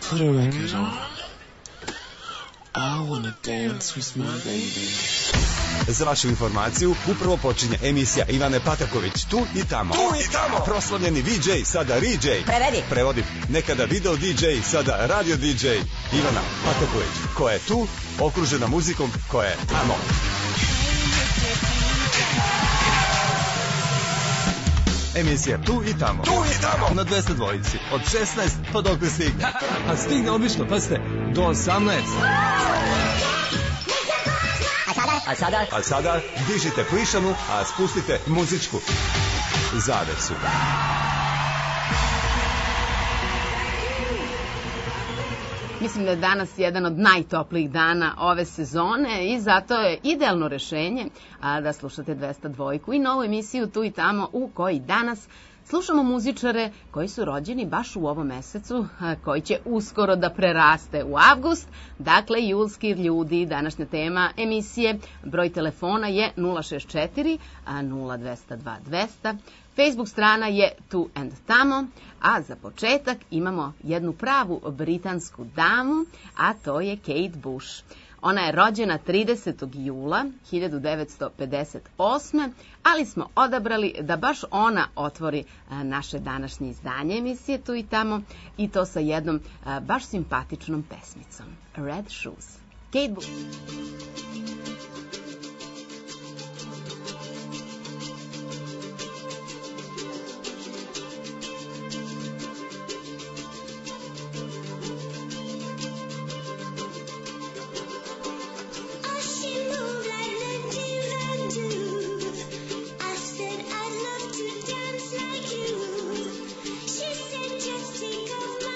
Put a record on. I wanna dance with my baby. Za vašu informaciju, upravo počinje emisija Ivane Pataković, tu i tamo. Tu i tamo. Proslavljeni VJ, sada RJ. Prevodi. Nekada video DJ, sada radio DJ. Ivana Pataković, koja je tu, okružena muzikom koja je tamo. Emisija Tu i tamo. Tu i tamo. Na 202 od 16 pa dokle stigne. A stigne obično, pa ste, do 18. A sada dižite plišanu, a spustite muzičku zavesu. Mislim da je danas jedan od najtoplijih dana ove sezone i zato je idealno rešenje da slušate 202 i novu emisiju Tu i tamo u kojoj danas slušamo muzičare koji su rođeni baš u ovom mesecu, koji će uskoro da preraste u avgust. Dakle, julski ljudi, današnja tema emisije. Broj telefona je 064 0202 200. Facebook strana je Tu and Tamo, a za početak imamo jednu pravu britansku damu, a to je Kate Bush. Ona je rođena 30. jula 1958. ali smo odabrali da baš ona otvori naše današnje izdanje emisije Tu i tamo i to sa jednom baš simpatičnom pesmicom. Red Shoes. Kate Bush.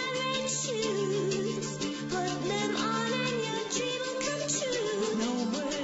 No way.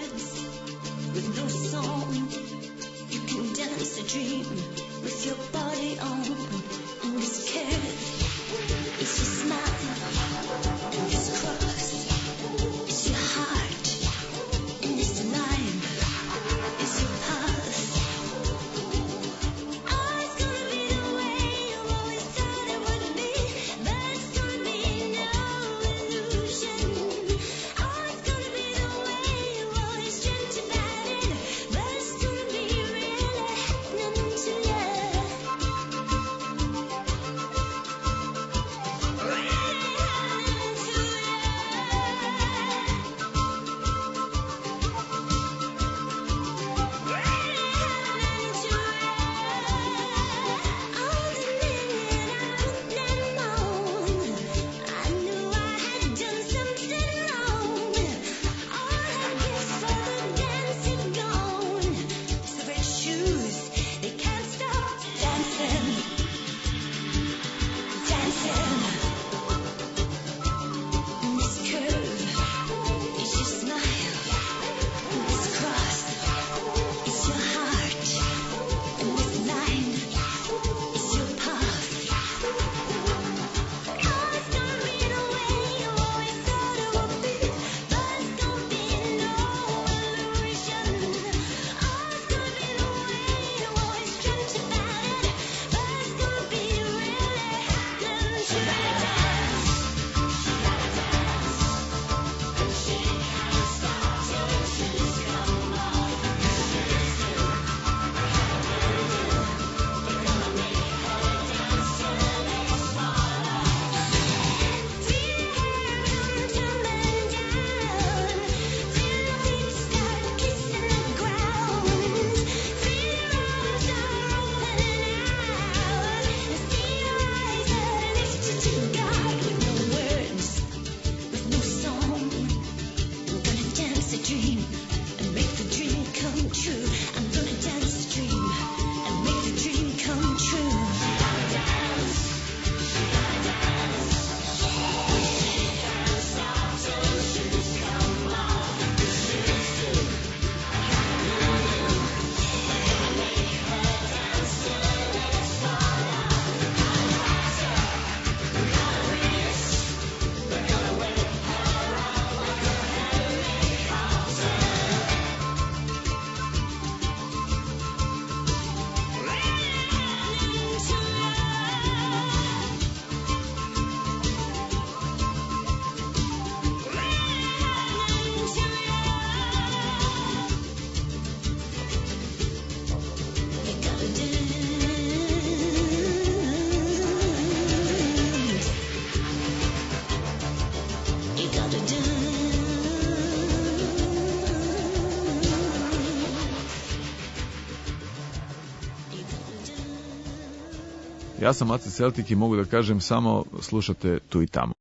Ja sam Ace Celtic i mogu da kažem samo slušate tu i tamo.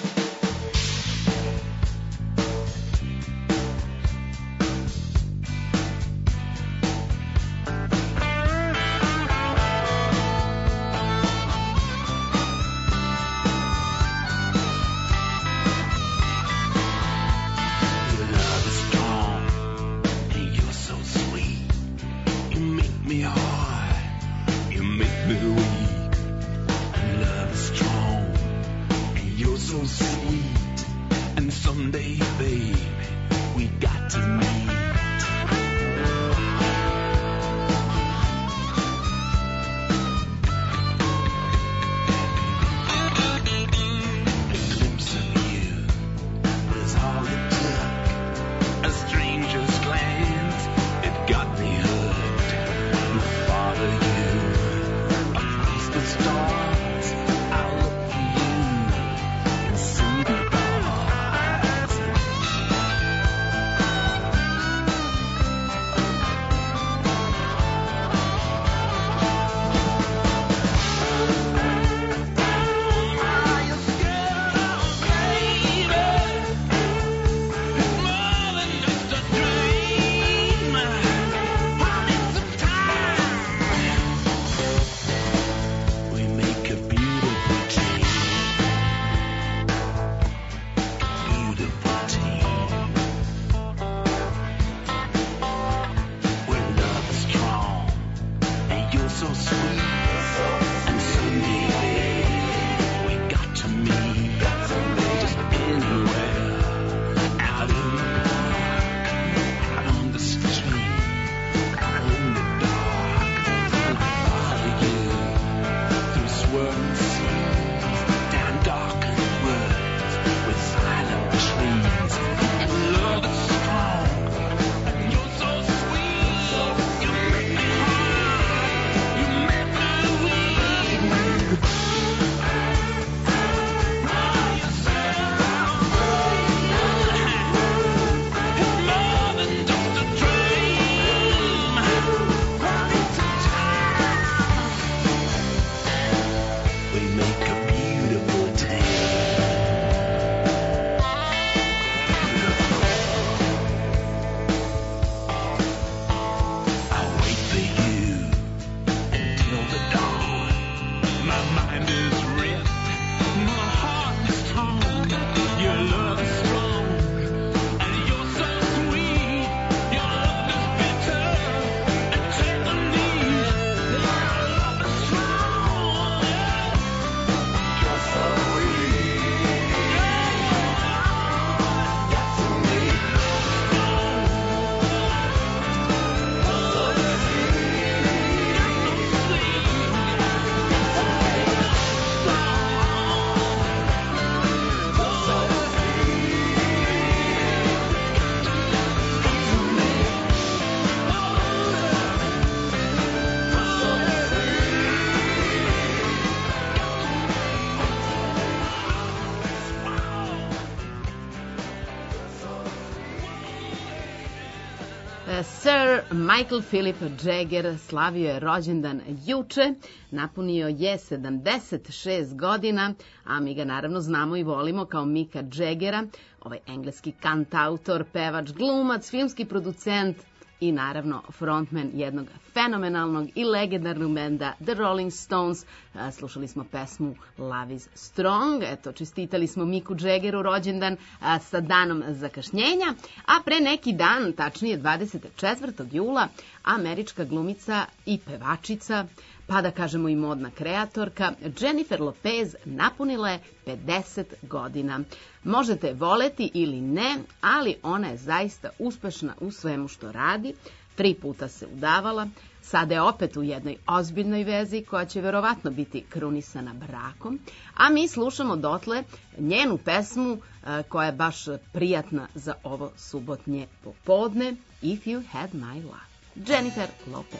Sir Michael Philip Jagger slavio je rođendan juče, napunio je 76 godina, a mi ga naravno znamo i volimo kao Micka Jaggera, ovaj engleski kantautor, pevač, glumac, filmski producent i naravno frontman jednog fenomenalnog i legendarnog benda The Rolling Stones. Slušali smo pesmu Love is Strong. Eto, čestitali smo Micku Jaggeru rođendan sa danom zakašnjenja, a pre neki dan, tačnije 24. jula, američka glumica i pevačica, pa da kažemo i modna kreatorka, Jennifer Lopez napunila je 50 godina. Možete voleti ili ne, ali ona je zaista uspešna u svemu što radi. 3 puta se udavala, sada je opet u jednoj ozbiljnoj vezi koja će verovatno biti krunisana brakom, a mi slušamo dotle njenu pesmu koja je baš prijatna za ovo subotnje popodne, If You Had My Love, Jennifer Lopez.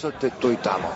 Slušate tu i tamo.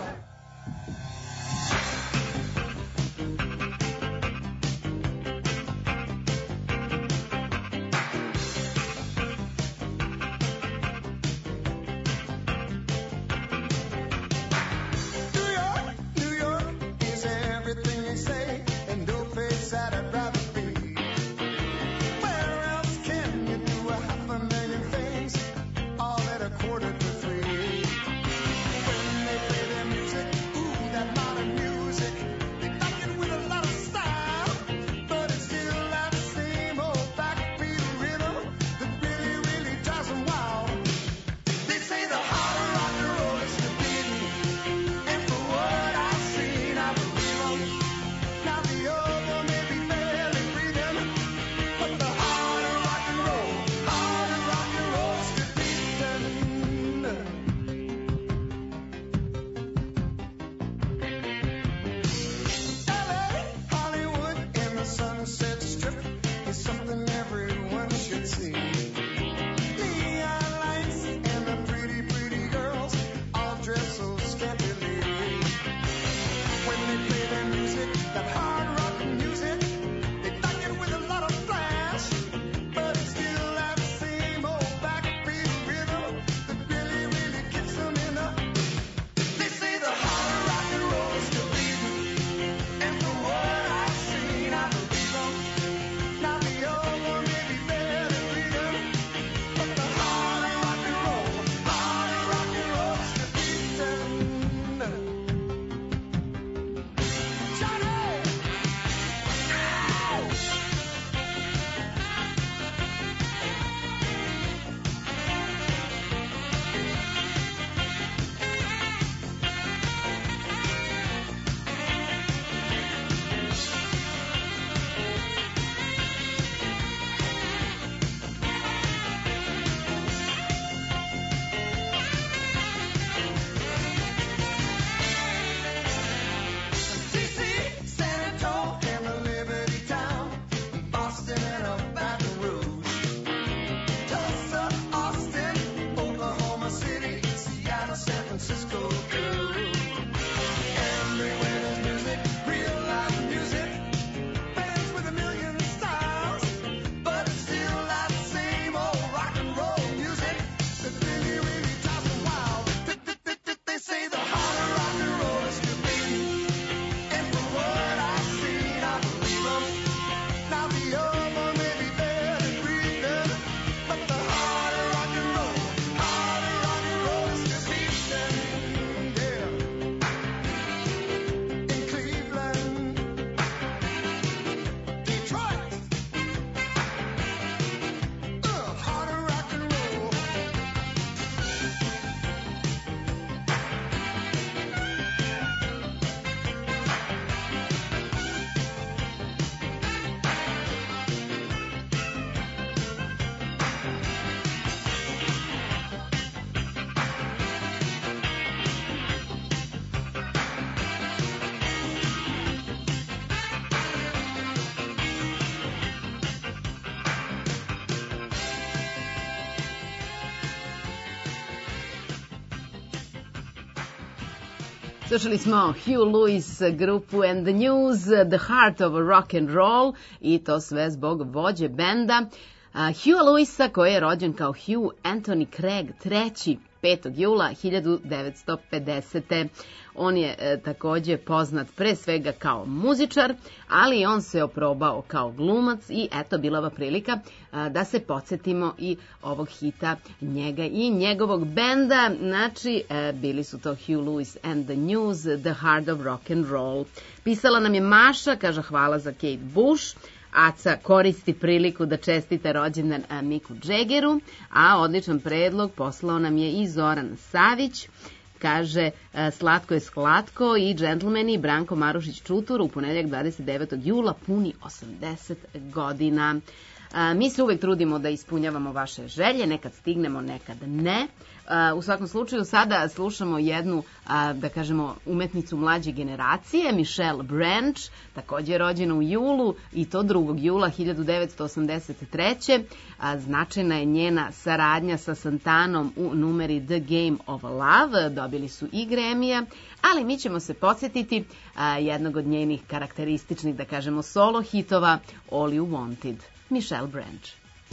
Slušali smo Hugh Lewis grupu And the News, The Heart of Rock and Roll, i to sve zbog vođe benda Hugha Lewisa, koji je rođen kao Hugh Anthony Craig III. 5. jula 1950. On je takođe poznat pre svega kao muzičar, ali on se oprobao kao glumac i eto bila ova prilika da se podsjetimo i ovog hita njega i njegovog benda. Znači, bili su to Hugh Lewis and the News, The Heart of Rock and Roll. Pisala nam je Maša, kaže hvala za Kate Bush. Aca koristi priliku da čestita rođendan Miku Džegeru, a odličan predlog poslao nam je i Zoran Savić. Kaže, slatko je sklatko i džentlmeni Branko Marušić Čutur u ponedeljak 29. jula puni 80 godina. Mi se uvek trudimo da ispunjavamo vaše želje, nekad stignemo, nekad ne. U svakom slučaju sada slušamo jednu, da kažemo, umetnicu mlađe generacije, Michelle Branch, takođe rođena u julu, i to 2. jula 1983. Značajna je njena saradnja sa Santanom u numeri The Game of Love, dobili su i Grammy-a, ali mi ćemo se podsjetiti jednog od njenih karakterističnih, da kažemo, solo hitova, All You Wanted, Michelle Branch.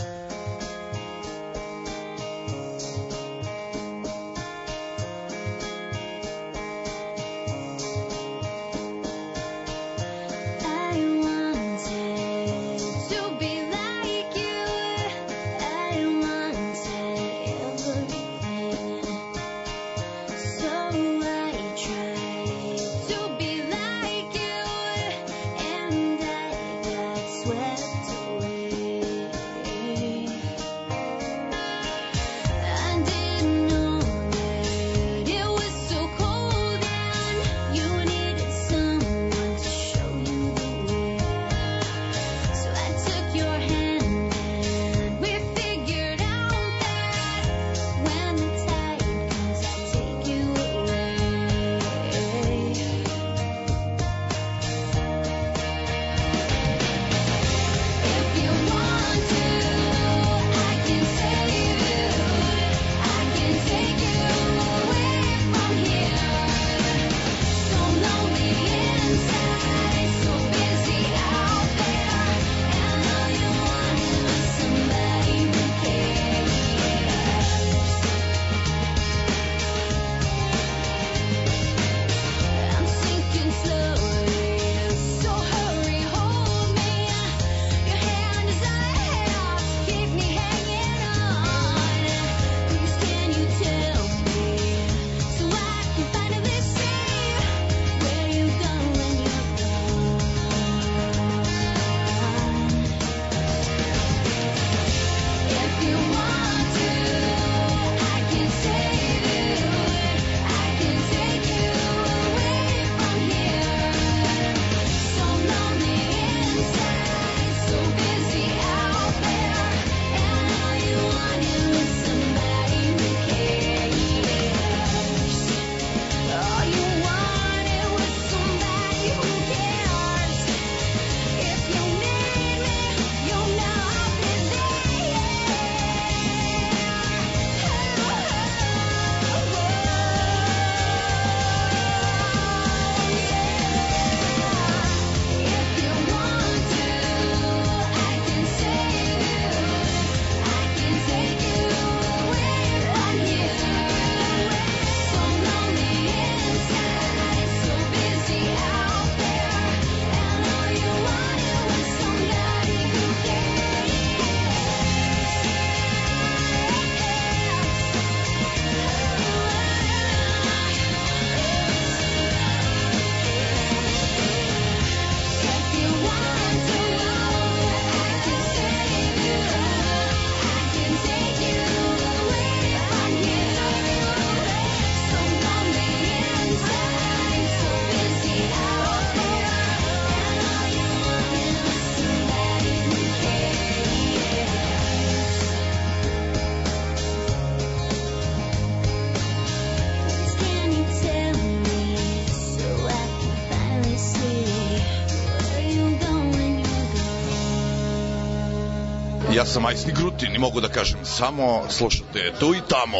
Ja sam Majsni Grutin i mogu da kažem samo slušate tu i tamo.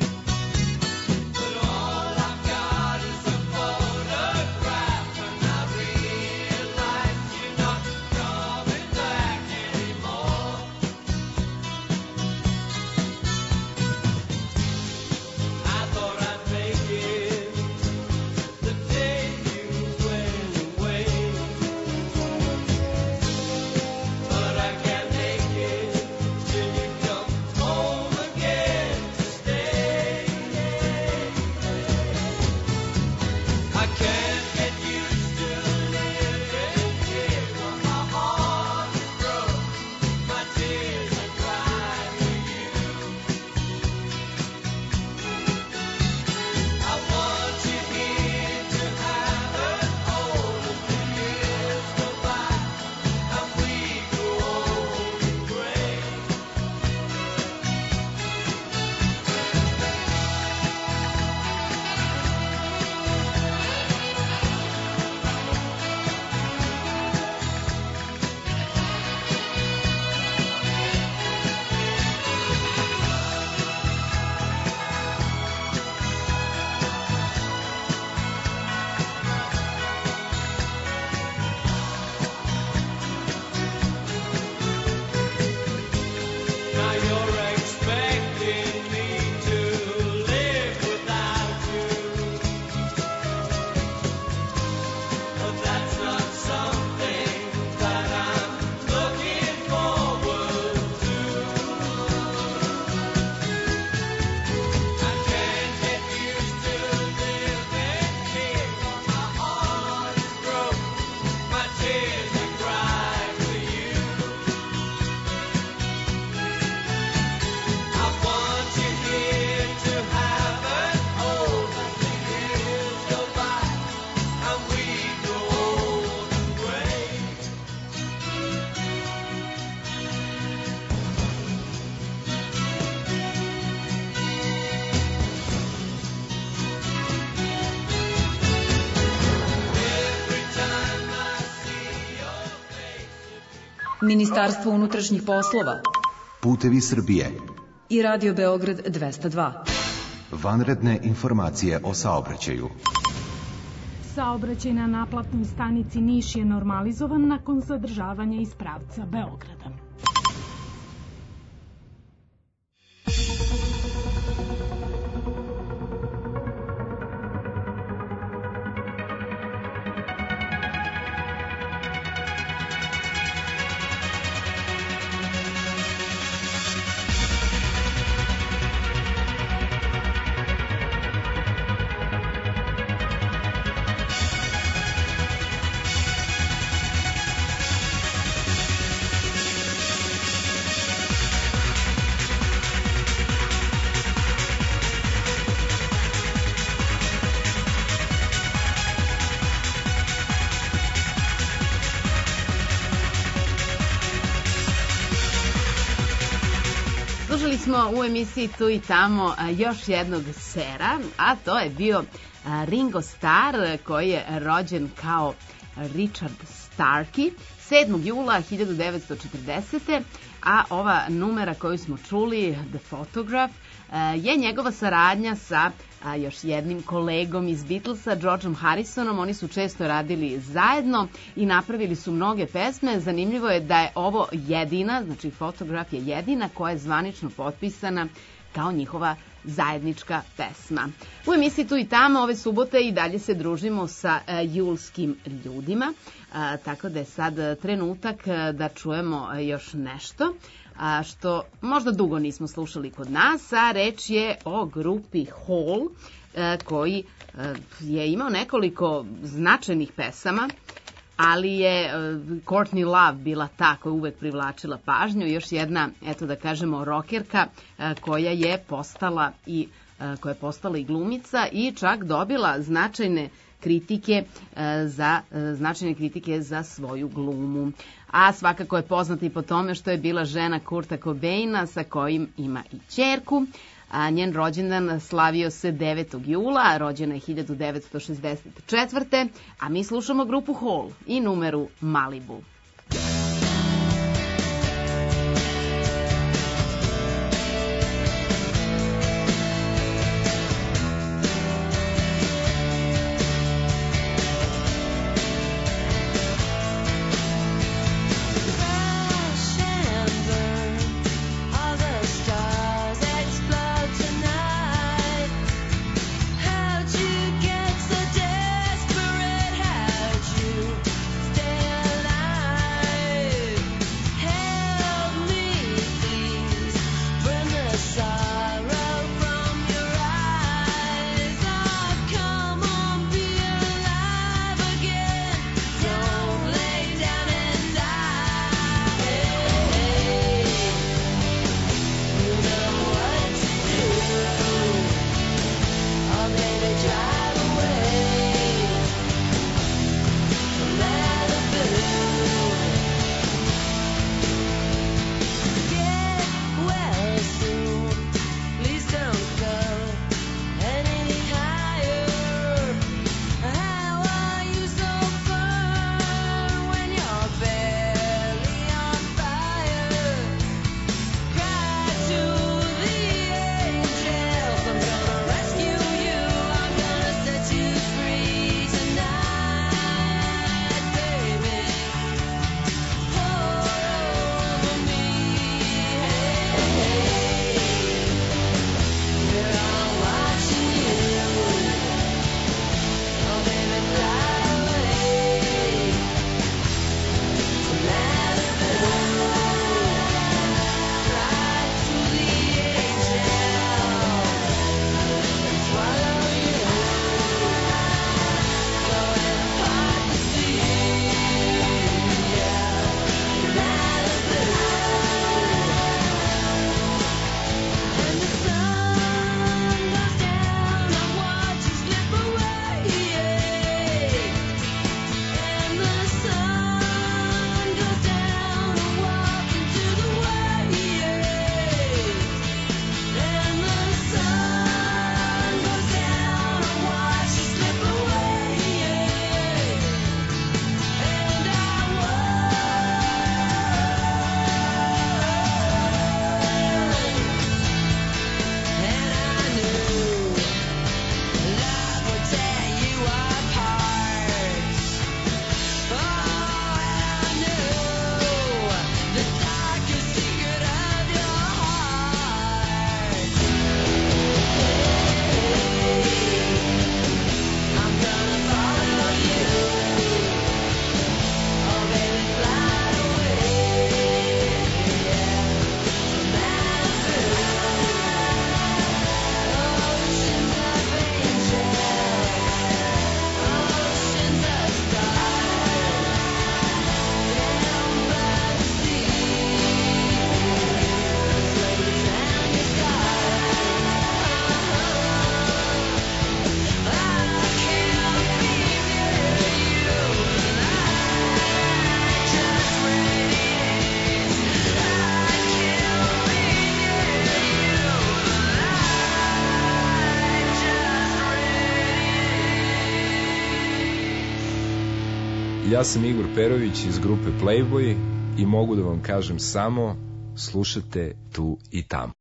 But all I've got is a photograph, and I've Ministarstvo unutrašnjih poslova, Putevi Srbije i Radio Beograd 202. Vanredne informacije o saobraćaju. Saobraćaj na naplatnoj stanici Niš je normalizovan nakon zadržavanja iz pravca Beograda. Slušali smo u emisiji Tu i tamo još jednog sera, a to je bio Ringo Starr, koji je rođen kao Richard Starkey 7. jula 1940. A ova numera koju smo čuli, The Photograph, je njegova saradnja sa još jednim kolegom iz Beatlesa, Georgeom Harrisonom. Oni su često radili zajedno i napravili su mnoge pesme. Zanimljivo je da je ovo jedina, znači Photograph je jedina koja je zvanično potpisana kao njihova zajednička pesma. U emisiji Tu i tamo ove subote i dalje se družimo sa julskim ljudima, tako da je sad trenutak da čujemo još nešto što možda dugo nismo slušali kod nas, a reč je o grupi Hall, koji je imao nekoliko značajnih pesama, ali je Courtney Love bila ta koja uvek privlačila pažnju, još jedna, eto da kažemo, rokerka koja je postala i glumica i čak dobila značajne kritike za svoju glumu. A svakako je poznata i po tome što je bila žena Kurta Cobaina, sa kojim ima i ćerku. Njen rođendan slavio se 9. jula, rođena je 1964. A mi slušamo grupu Hall i numeru Malibu. Stay alive. Ja sam Igor Perović iz grupe Playboy i mogu da vam kažem samo slušate tu i tamo.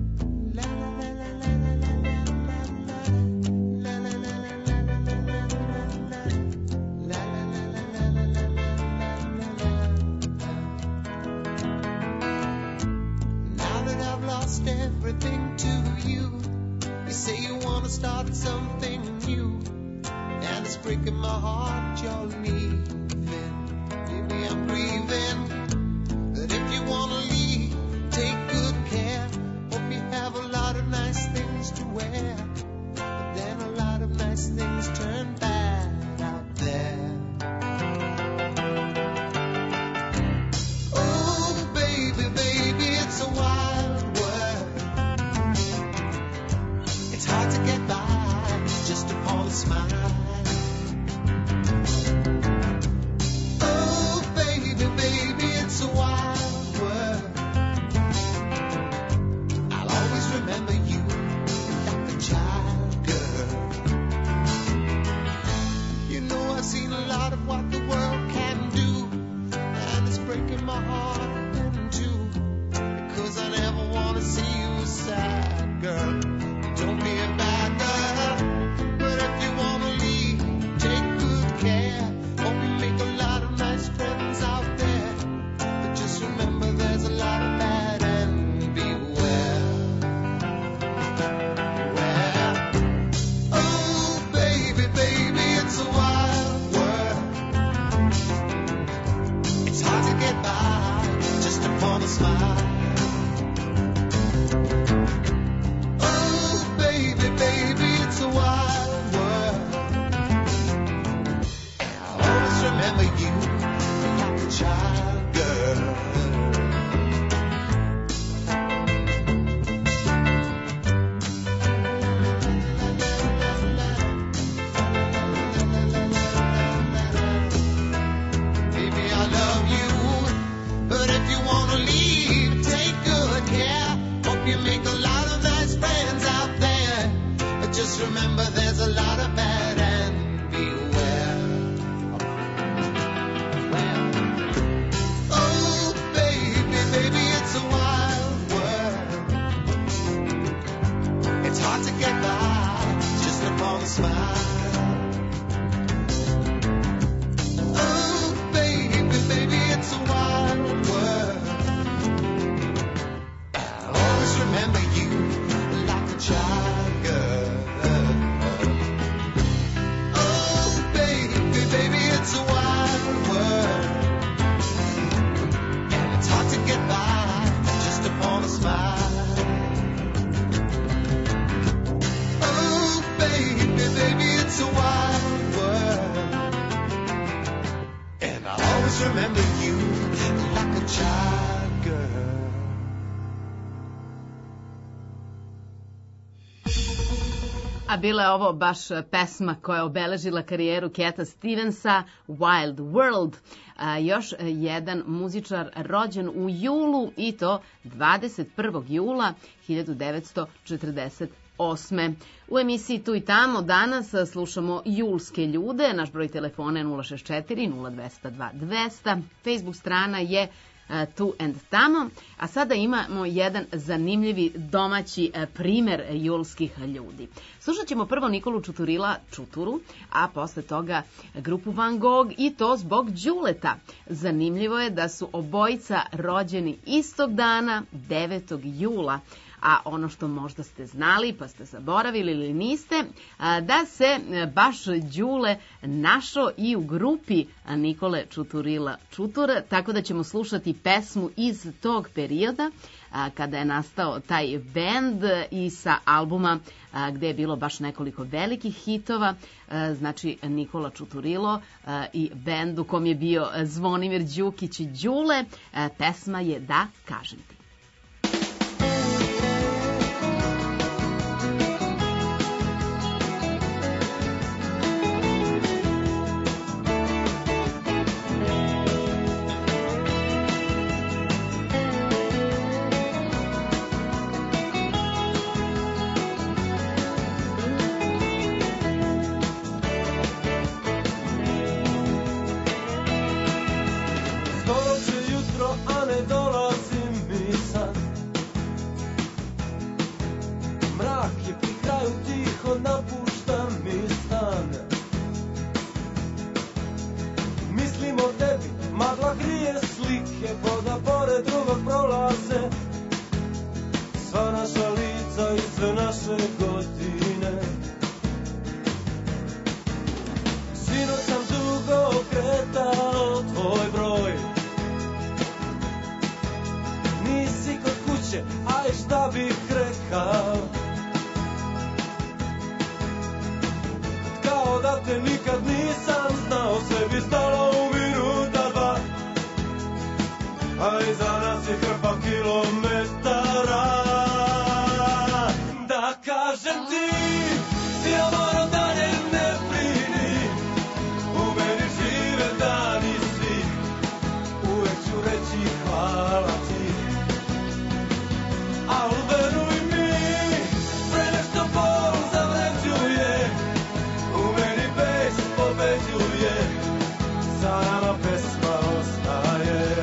Start something new, and it's breaking my heart you're leaving. Baby, I'm grieving, but if you wanna leave, take good care. Hope you have a lot of nice things to wear, but then a lot of nice things turn bad out there. Oh, baby, baby, it's a wild world. It's hard to get by just upon a smile. Oh, baby, baby, it's a wild world. I'll always remember you like a child, girl. You know I've seen a lot of what the world can do, and it's breaking my heart in two, because I never want to see you sad, girl. Don't be a bad girl, but if you wanna leave, take good care. Hope you make a lot of nice friends out there, but just remember there's a lot of bad and beware. Beware. Oh, baby, baby, it's a wild world. It's hard to get by just upon a smile. Baby, it's a wild world. I'll always remember you like a child, girl. Baby, I love you, but if you wanna leave, take good care. Hope you make a lot of nice friends out there. Just remember there's a lot of bad and beware. Oh, baby, baby, it's a wild world. It's hard to get by just upon a smile. Oh, baby, baby, it's a wild world. I'll always remember you like a child, girl. It's a wild world, and it's hard to get by just upon a smile. Oh, baby, baby, it's a wild world, and I'll always remember you like a child, girl. A bila je ovo baš pesma koja je obeležila karijeru Cata Stevensa, Wild World. Još jedan muzičar rođen u julu, i to 21. jula 1948. U emisiji Tu i tamo danas slušamo julske ljude. Naš broj telefona je 064 0202 200. Facebook strana je Tu and tamo. A sada imamo jedan zanimljivi domaći primer julskih ljudi. Slušat ćemo prvo Nikolu Čuturila Čuturu, a posle toga grupu Van Gogh, i to zbog Đuleta. Zanimljivo je da su obojica rođeni istog dana, 9. jula. A ono što možda ste znali pa ste zaboravili ili niste, da se baš Đule našao i u grupi Nikole Čuturila Čutura, tako da ćemo slušati pesmu iz tog perioda kada je nastao taj bend i sa albuma gde je bilo baš nekoliko velikih hitova, znači Nikola Čuturilo i bend u kom je bio Zvonimir Đukić i Đule. Pesma je Da kažem ti. prošle godine. Sinoć sam dugo kretao tvoj broj. Nisi kod kuće, aj šta bih rekao, kao da te nikad nisam znao. Sve bi stalo u minuta dva, a iza nas je hrpa kilometara. Da kažem ti, ja moram dalje, ne brini, u meni žive dani svi, uvek ću reći hvala ti. Al veruj mi, pre nešto bol zavređuje, u meni bes pobeđuje, za nama pesma ostaje.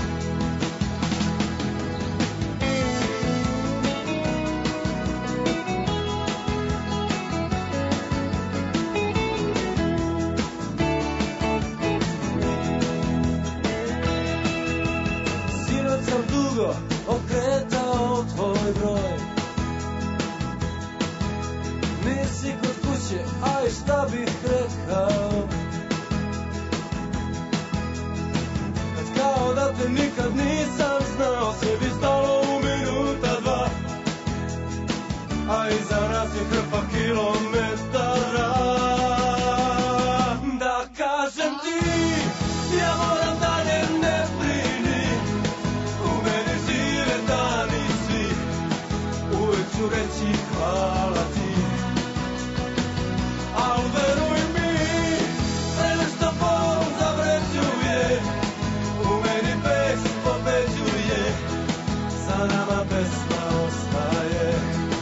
Sinoć sam dugo okretao tvoj broj. Nisi kod kuće, aj šta bih rekao, kao da te nikad nisam znao. Sve bi stalo u minuta dva, a iza nas je hrpa kilometara. Da kažem ti, ja moram dalje, ne brini, u meni žive dani svi, uvek ću reći hvala ti. Al veruj mi, pre nešto bol zavređuje, u meni bes pobeđuje, za nama pesma ostaje.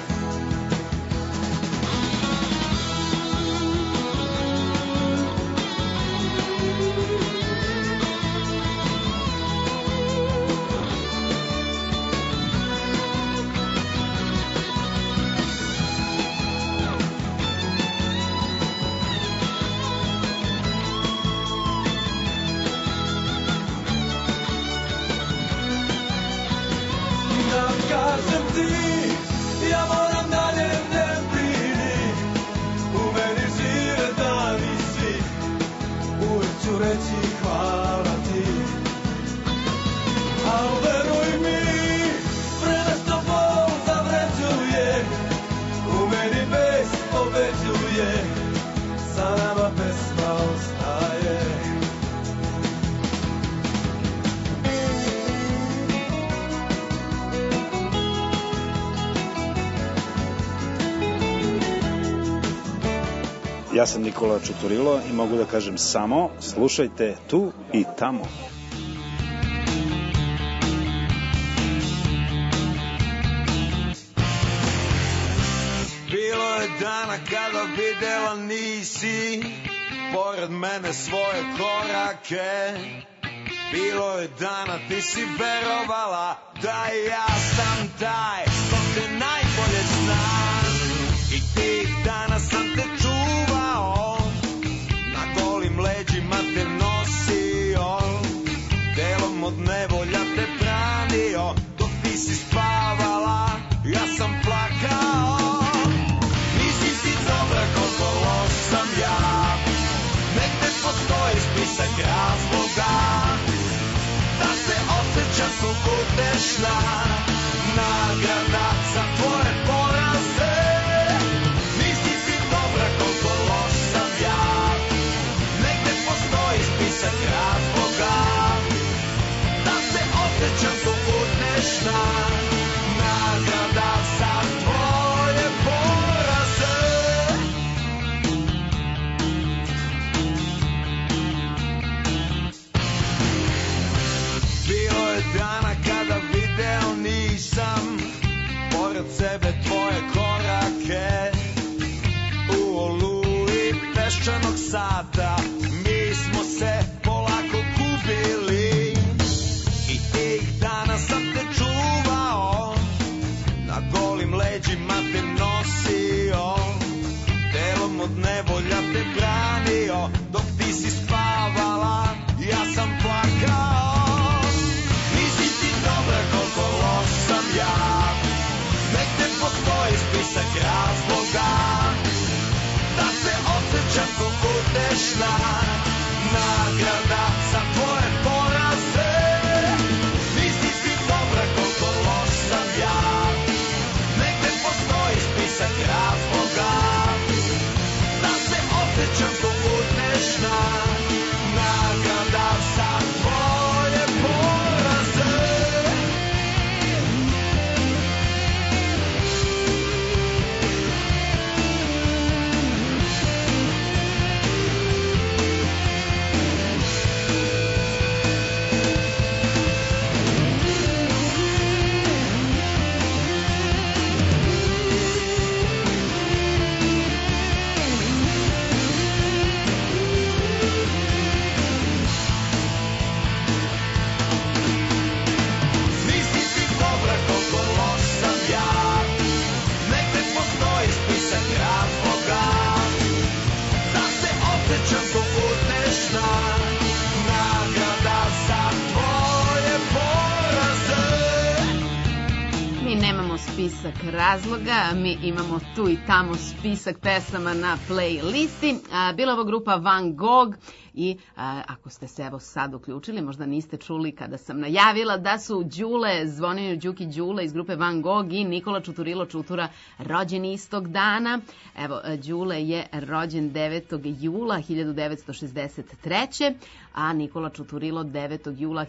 Da kažem ti, ja moram dalje, ne brini, u meni žive dani svi, uvek ću reći hvala ti. Al veruj mi, pre nešto bol zavređuje, u meni bes pobeđuje, za nama pesma ostaje. Ja sam Nikola Čuturilo i mogu da kažem samo slušajte tu i tamo. Bilo je dana kada videla nisi pored mene svoje korake. Bilo je dana ti si verovala da ja sam taj ko te najbolje zna. I tih dana sam te čuvao, na golim leđima te nosio, delom od nevolja te branio. Dok ti si spavala, ja sam plakao. Nisi si dobra koliko loš sam ja, negde postoji spisak razloga da se osjećam ko utešna nagrada za tvoje poraze. Nisi si dobra koliko loš sam ja, negde postoji spisak razloga da se osjećam ko utešna nagrada za tvoje poraze. Bilo je dana kada video nisam pored sebe imamo spisak razloga, mi imamo tu i tamo spisak pesama na playlisti. Bila ovo grupa Van Gogh i ako ste se evo sad uključili, možda niste čuli kada sam najavila da su Đule, Zvonimir Đuki Đule iz grupe Van Gogh i Nikola Čuturilo Čutura rođeni istog dana. Evo, Đule je rođen 9. jula 1963. a Nikola Čuturilo 9. jula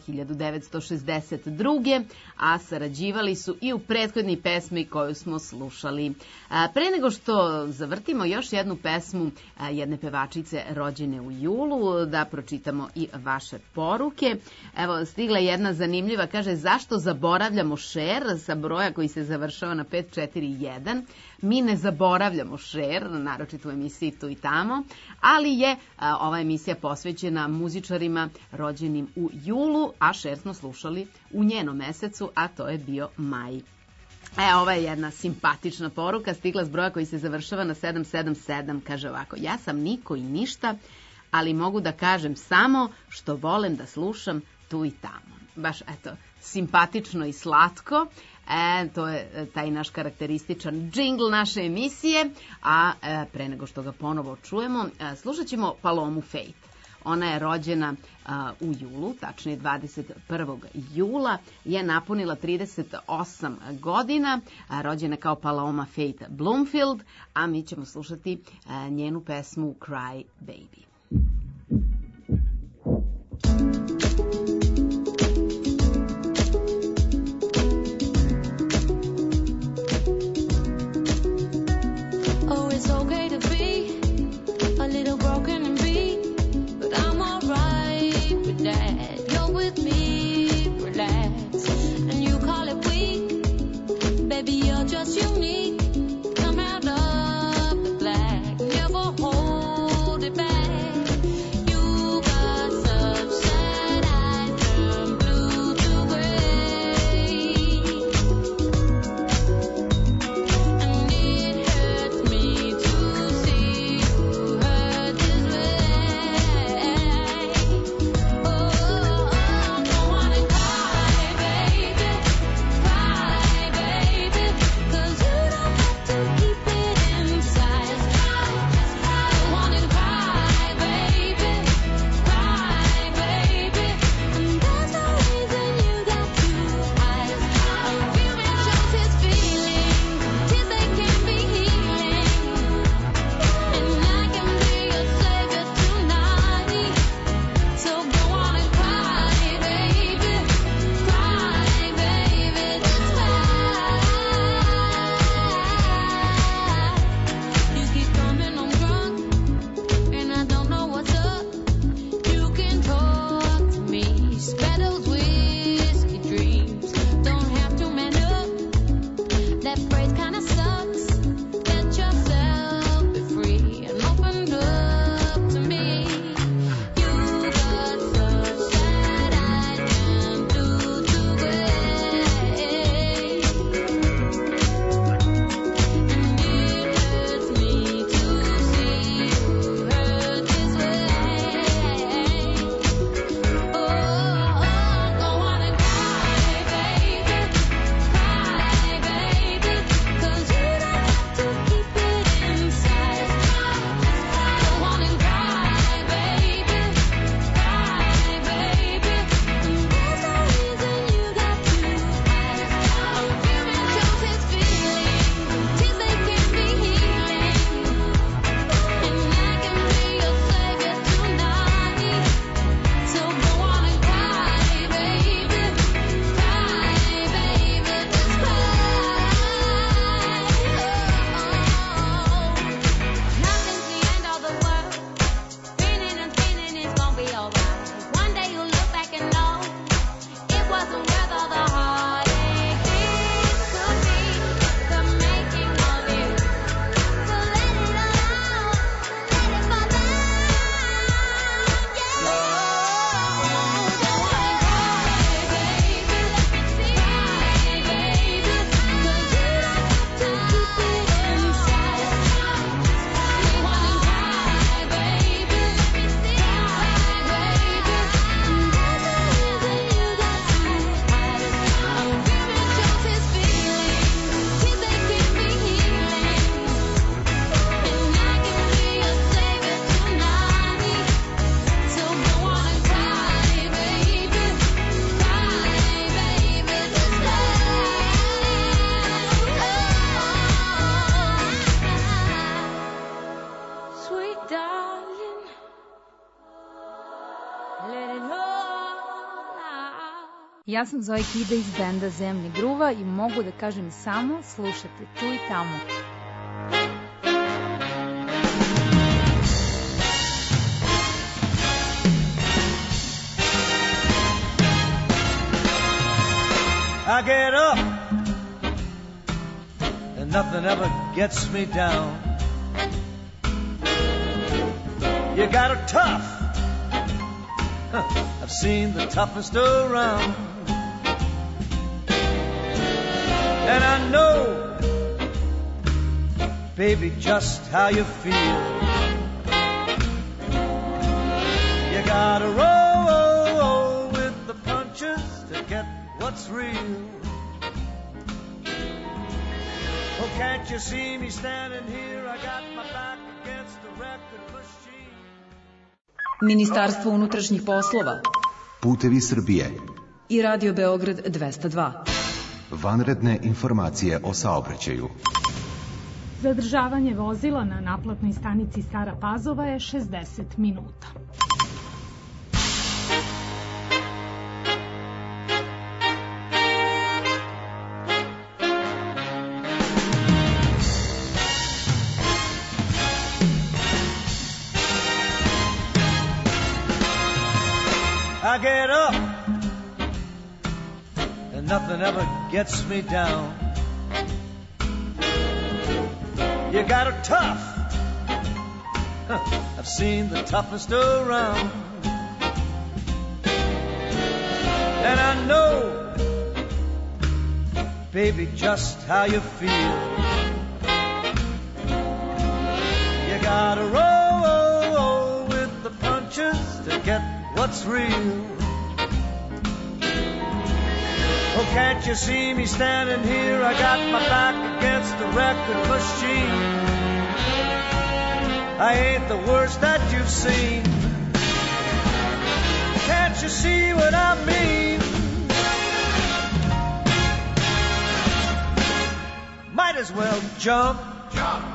1962. a sarađivali su i u prethodnoj pesmi koju smo slušali. Pre nego što zavrtimo još jednu pesmu jedne pevačice rođene u julu, da pročitamo i vaše poruke. Evo, stigla jedna zanimljiva, kaže zašto zaboravljamo Cher sa broja koji se završava na 541. Mi ne zaboravljamo Cher, naročito u emisiji Tu i tamo, ali je ova emisija posvećena muzičarima rođenim u julu, a Cher smo slušali u njenom mesecu, a to je bio maj. Ovo je jedna simpatična poruka, stigla s broja koji se završava na 777, kaže ovako: ja sam niko i ništa, ali mogu da kažem samo što volim da slušam tu i tamo. Baš, eto, simpatično i slatko. To je taj naš karakterističan džingl naše emisije, a pre nego što ga ponovo čujemo, slušat ćemo Palomu Faith. Ona je rođena u julu, tačnije 21. jula, je napunila 38 godina, rođena kao Paloma Faith Bloomfield, a mi ćemo slušati njenu pesmu Cry Baby. Oh, it's okay to be a little broken and beat, but I'm alright with that. You're with me, relax, and you call it weak. Baby, you're just unique. Come out of the black, never hold it back. Ja sam Zoe Kida iz benda Zemlje gruva i mogu da kažem samo slušate tu i tamo. I get up and nothing ever gets me down. You got her tough. I've seen the toughest around. And I know, baby, just how you feel. You gotta roll with the punches to get what's real. Oh, can't you see me standing here? I got my back against the record machine. Ministarstvo unutrašnjih poslova, Putevi Srbije i Radio Beograd 202. Vanredne informacije o saobraćaju. Zadržavanje vozila na naplatnoj stanici Stara Pazova je 60 minuta. I get up and nothing ever gets me down. You got her tough. I've seen the toughest around. And I know, baby, just how you feel. You gotta roll with the punches to get what's real. Oh, can't you see me standing here? I got my back against the record machine. I ain't the worst that you've seen. Can't you see what I mean? Might as well jump. Jump.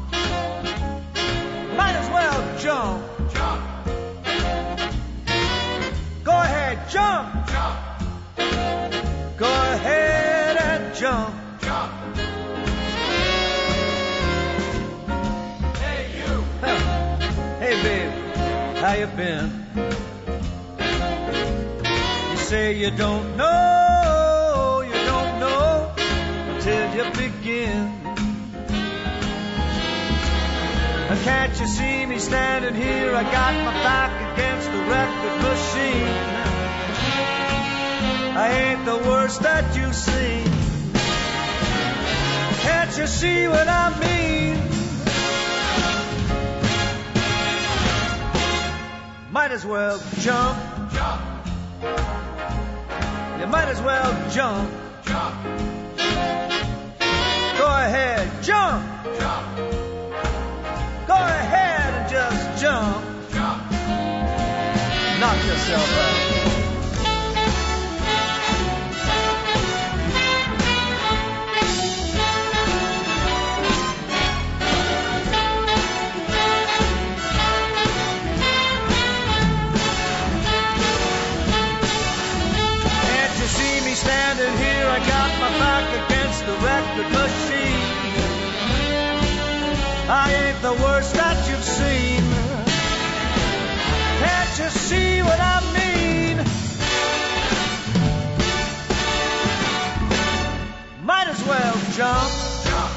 Might as well jump. Jump. Go ahead, jump. Jump. Go ahead and jump. Jump. Hey, you. Hey, babe, how you been? You say you don't know until you begin. Can't you see me standing here? I got my back against the record machine. I ain't the worst that you've seen. Can't you see what I mean? Might as well jump. Jump. You might as well jump. Jump. Go ahead, jump. Jump. Go ahead and just jump. Jump. Knock yourself out. Can't you see me standing here? I got my back against the record machine. I ain't the worst that you've seen. Can't you see what I mean? Might as well jump. Jump.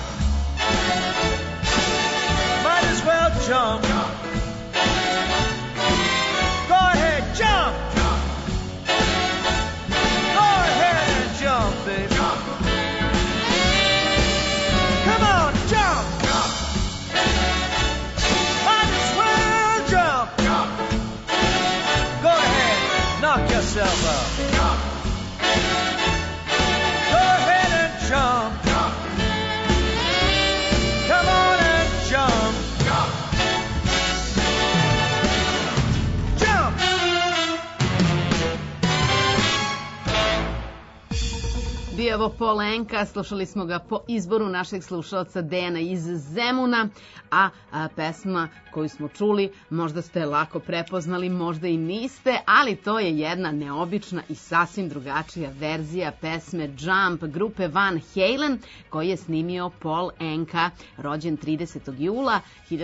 Might as well jump. Jump. Go ahead, jump. Jump. Go ahead and jump, baby. Jump. Come on, jump. Jump. Knock yourself out. Jump. Go ahead and jump. Jump. je ovo Paul Anka, slušali smo ga po izboru našeg slušalca Dejana iz Zemuna, a pesma koju smo čuli možda ste lako prepoznali, možda i niste, ali to je jedna neobična i sasvim drugačija verzija pesme Jump grupe Van Halen koji je snimio Paul Anka, rođen 30. jula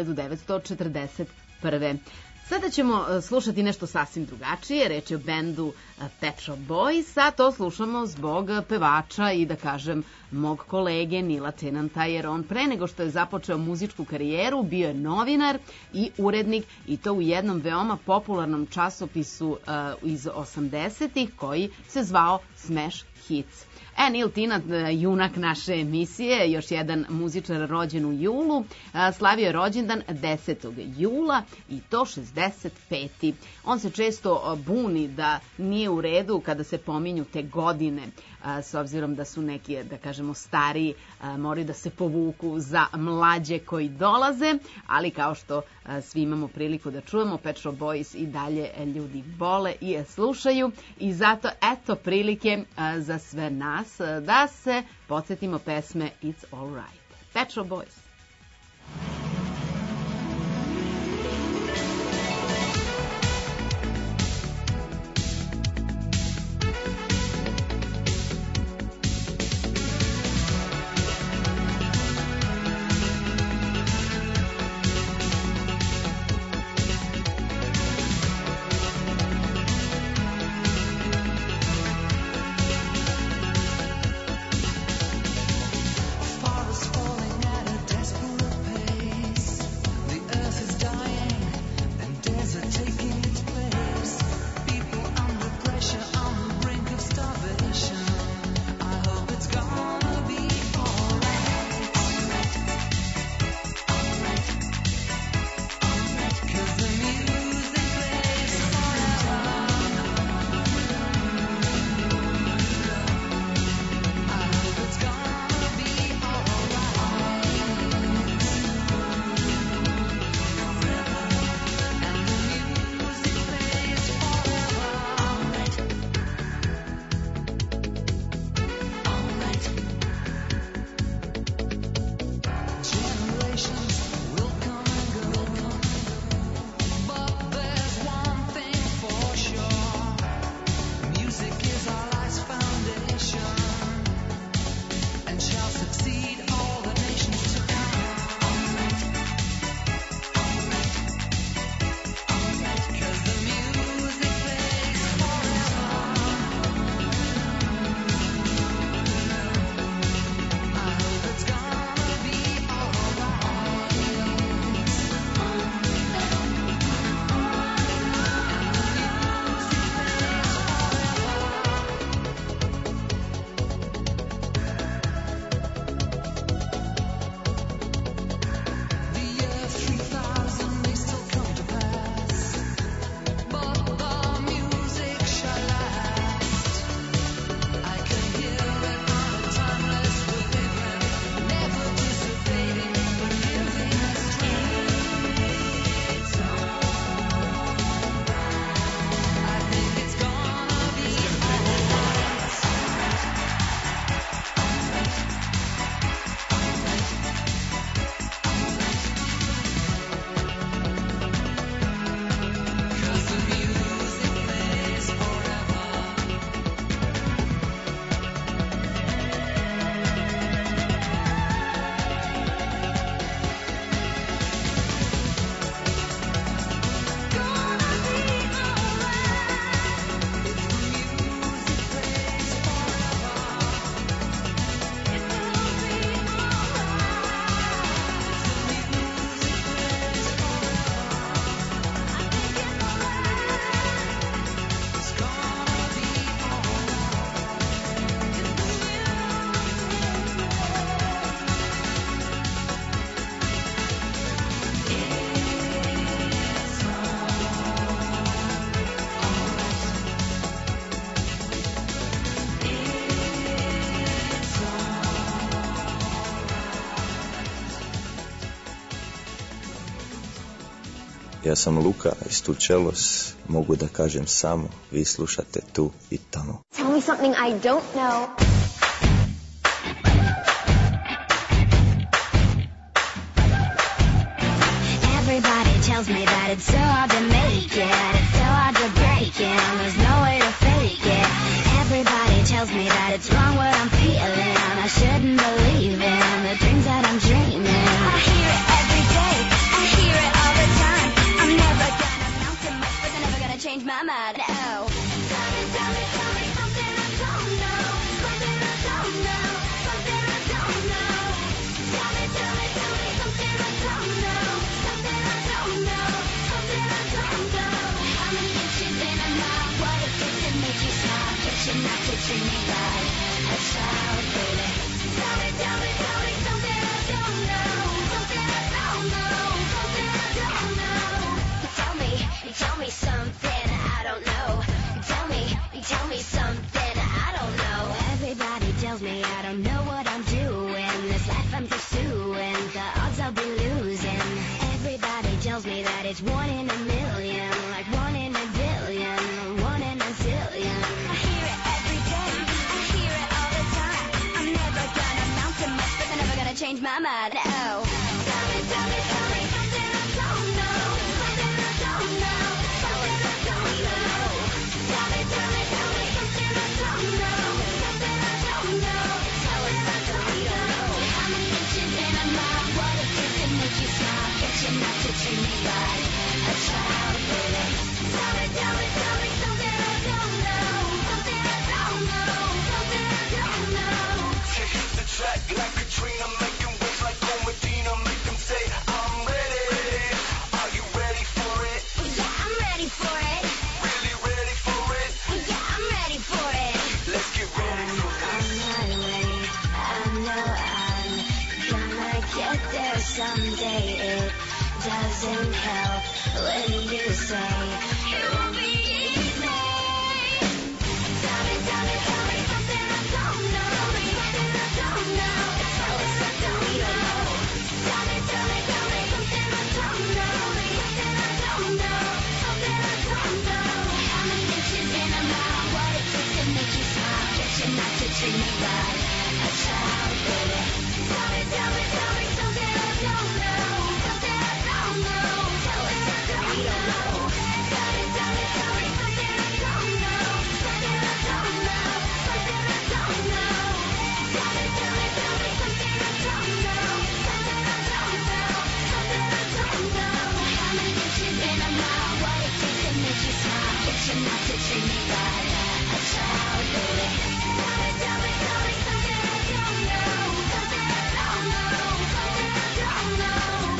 1941. Sada ćemo slušati nešto sasvim drugačije, reč je o bendu Pet Shop Boys, a to slušamo zbog pevača i da kažem mog kolege Nila Tennanta, jer on pre nego što je započeo muzičku karijeru bio je novinar i urednik i to u jednom veoma popularnom časopisu iz 80-ih koji se zvao Smash Hits. Neil Tennant, junak naše emisije, još jedan muzičar rođen u julu, slavio je rođendan 10. jula i to 65. On se često buni da nije u redu kada se pominju te godine, s obzirom da su neki, da kažemo, stariji, moraju da se povuku za mlađe koji dolaze, ali kao što svi imamo priliku da čujemo, Pet Shop Boys i dalje ljudi vole i slušaju i zato eto prilike za sve nas da se podsjetimo pesme It's All Right. Pet Shop Boys. Ja sam Luka iz Tučelos, mogu da kažem samo, vi slušate tu i tamo. Tell me something I don't know. tells me that it's so hard to make it, it's so hard to break it, and there's no way to fake it. Everybody tells me that it's wrong what I'm feeling, I shouldn't believe in the dreams that I'm dreaming. I hear it every day, I hear it all the time. I'm never gonna amount to much, but they're never gonna change my mind. Oh. Tell me something I don't know, something I don't know, something I don't know. Tell me something I don't know, something I don't know, something I don't know. How many inches in a mile? What it takes to make you smile? Get you not to treat me like a child, baby. Tell me something I don't know, something I don't know, something I don't know. Tell me something I don't know. Tell me something I don't know. Everybody tells me I don't know what I'm doing. This life I'm pursuing, the odds I'll be losing. Everybody tells me that it's 1 in a million, like 1 in a billion, 1 in a zillion. I hear it every day, I hear it all the time. I'm never gonna amount to much, but they're never gonna change my mind. Oh. Tell me something I don't know, something I don't know, something I don't know. Tell me something I don't know, something I don't know. Tell us something we don't know. How many inches in a mile? What it takes to make you smile? Get you not to treat me like a child, baby. Tell me something I don't know, something I don't know, something I don't know. Hit the track like Katrina, making waves like Go Medina, make them say I'm ready. Are you ready for it? Yeah, I'm ready for it. Really ready for it? Yeah, I'm ready for it. Let's get ready for it. On my way, I know I'm gonna get there someday. It doesn't help when you say it won't be easy. Tell me something I don't know, something I don't know. Tell us something we don't know. Tell me something I don't know, something I don't know, something I don't know. How many inches in a mile? What it takes to make you smile? Get you not to treat me like a child, baby. Tell me something I don't know, something I don't know. Tell us something we don't know. Tell me something I don't know, something I don't know, something I don't know. Tell me something I don't know, something I don't know, something I don't know. How many inches in a mile? What it takes to make you smile? Get you not to treat me like a child, baby. Tell me something I don't know, something I don't know, something I don't know.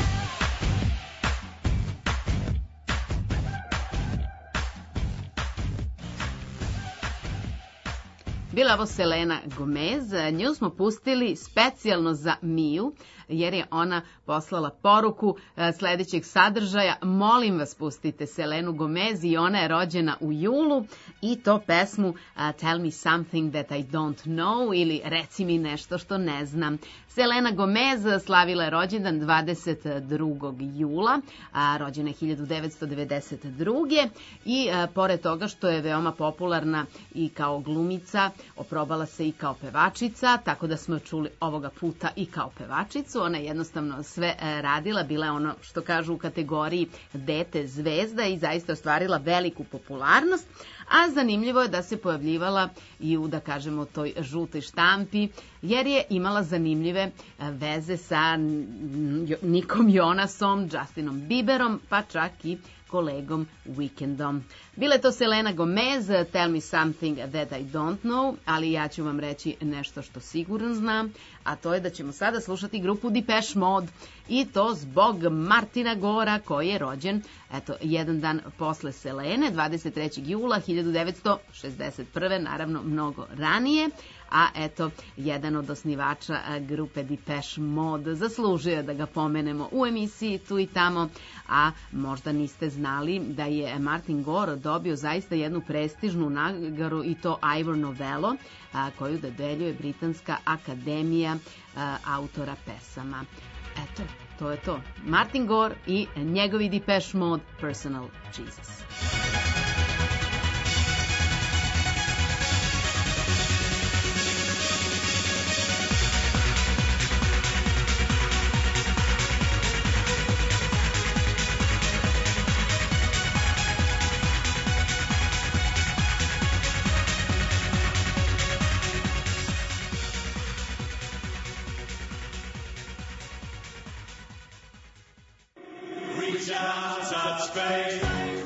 Bila ovo Selena Gomez, nju smo pustili specijalno za Miju, jer je ona poslala poruku sledećeg sadržaja. Molim vas, pustite Selenu Gomez i ona je rođena u julu i to pesmu Tell Me Something That I Don't Know ili Reci mi nešto što ne znam. Selena Gomez slavila je rođendan 22. jula, rođena je 1992. I pored toga što je veoma popularna i kao glumica, oprobala se i kao pevačica, tako da smo čuli ovoga puta i kao pevačicu. Ona je jednostavno sve radila, bila je ono što kažu u kategoriji dete zvezda i zaista ostvarila veliku popularnost. A zanimljivo je da se pojavljivala i u, da kažemo, toj žutoj štampi, jer je imala zanimljive veze sa Nikom Jonasom, Justinom Bieberom, pa čak i kolegom Weekendom. Bila je to Selena Gomez, Tell Me Something That I Don't Know, ali ja ću vam reći nešto što sigurno znam, a to je da ćemo sada slušati grupu Depeche Mode i to zbog Martina Gora koji je rođen, eto, jedan dan posle Selene, 23. jula 1961. naravno mnogo ranije, a eto, jedan od osnivača grupe Depeche Mode zaslužuje da ga pomenemo u emisiji tu i tamo, a možda niste znali da je Martin Gore dobio zaista jednu prestižnu nagradu i to Ivor Novello, koju dodeljuje Britanska akademija autora pesama. Eto, to je to. Martin Gore i njegovi Depeche Mode Personal Jesus. Reach out, touch faith.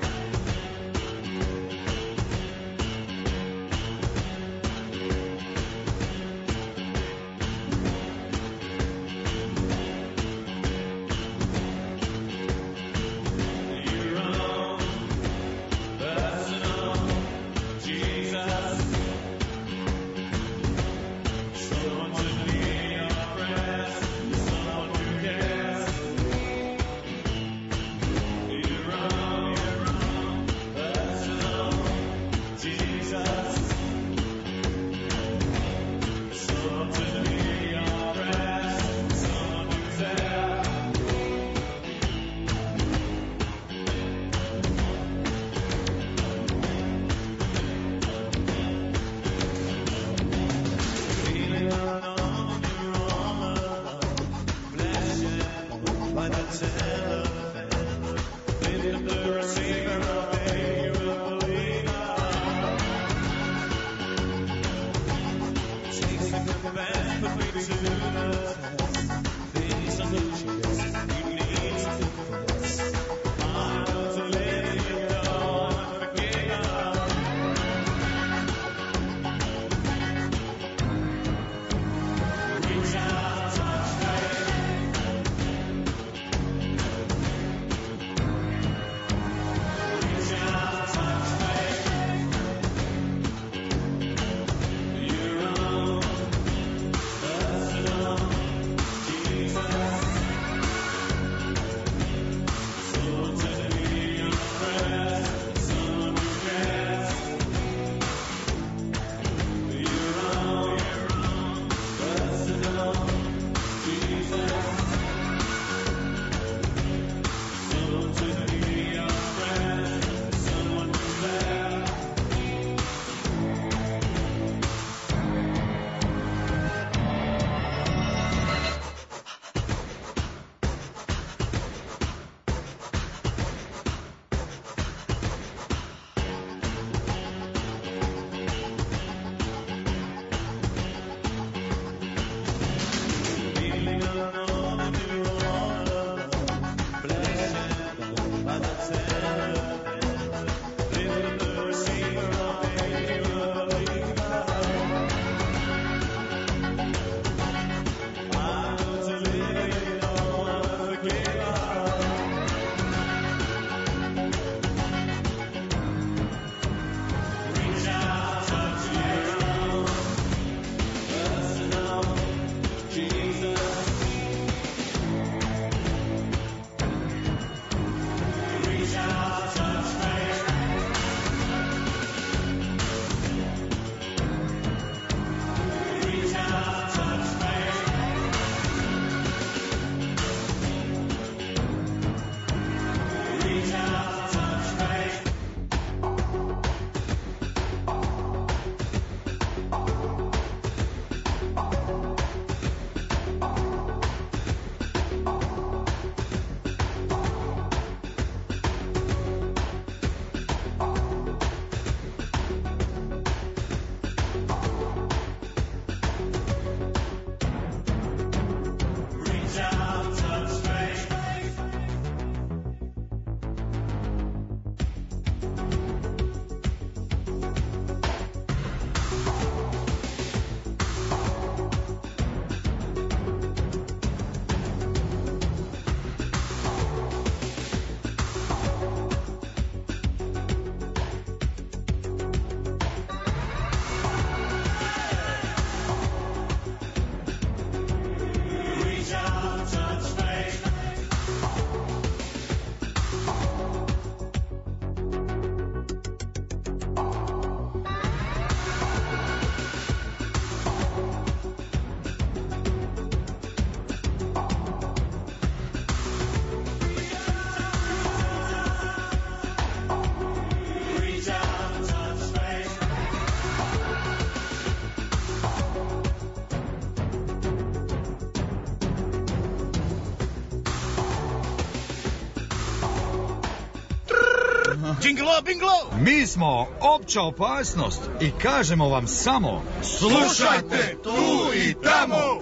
Džinglo, binglo! Mi smo opća opasnost i kažemo vam samo slušajte tu i tamo!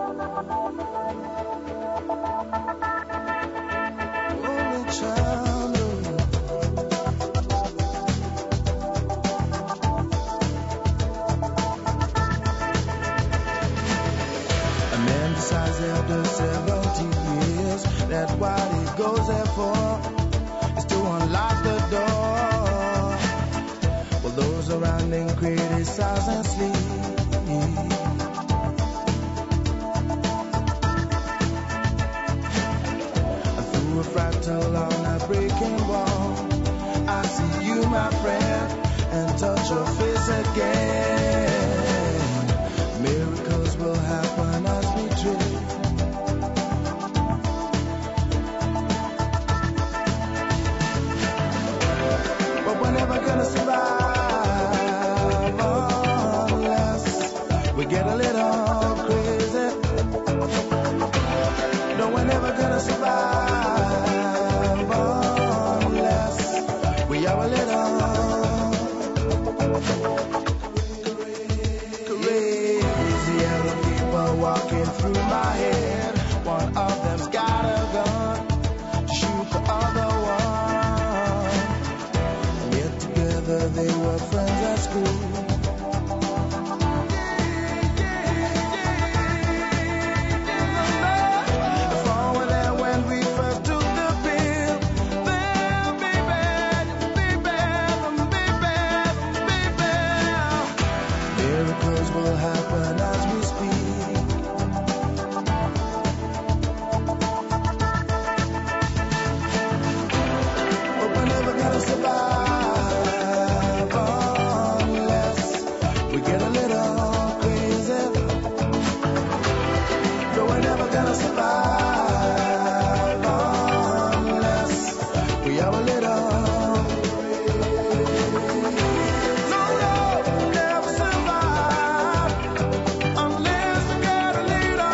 Decides after 70 years that what he goes there for is to unlock the door. Well, those around him criticize and sleep. Through a fractal on a breaking wall, I see you, my friend, and touch your face again. Miracles will happen as we dream. But we're never gonna survive unless we get a little crazy. No, we're never gonna survive unless we are a little walking through my head. One of them's got a gun to shoot the other one. And yet together they were friends at school. If all were there when we first took the pill, then baby, miracles will happen as we speak. Survive unless we get a little crazy. No, we're never gonna survive unless we are a little. No, never survive unless we get a little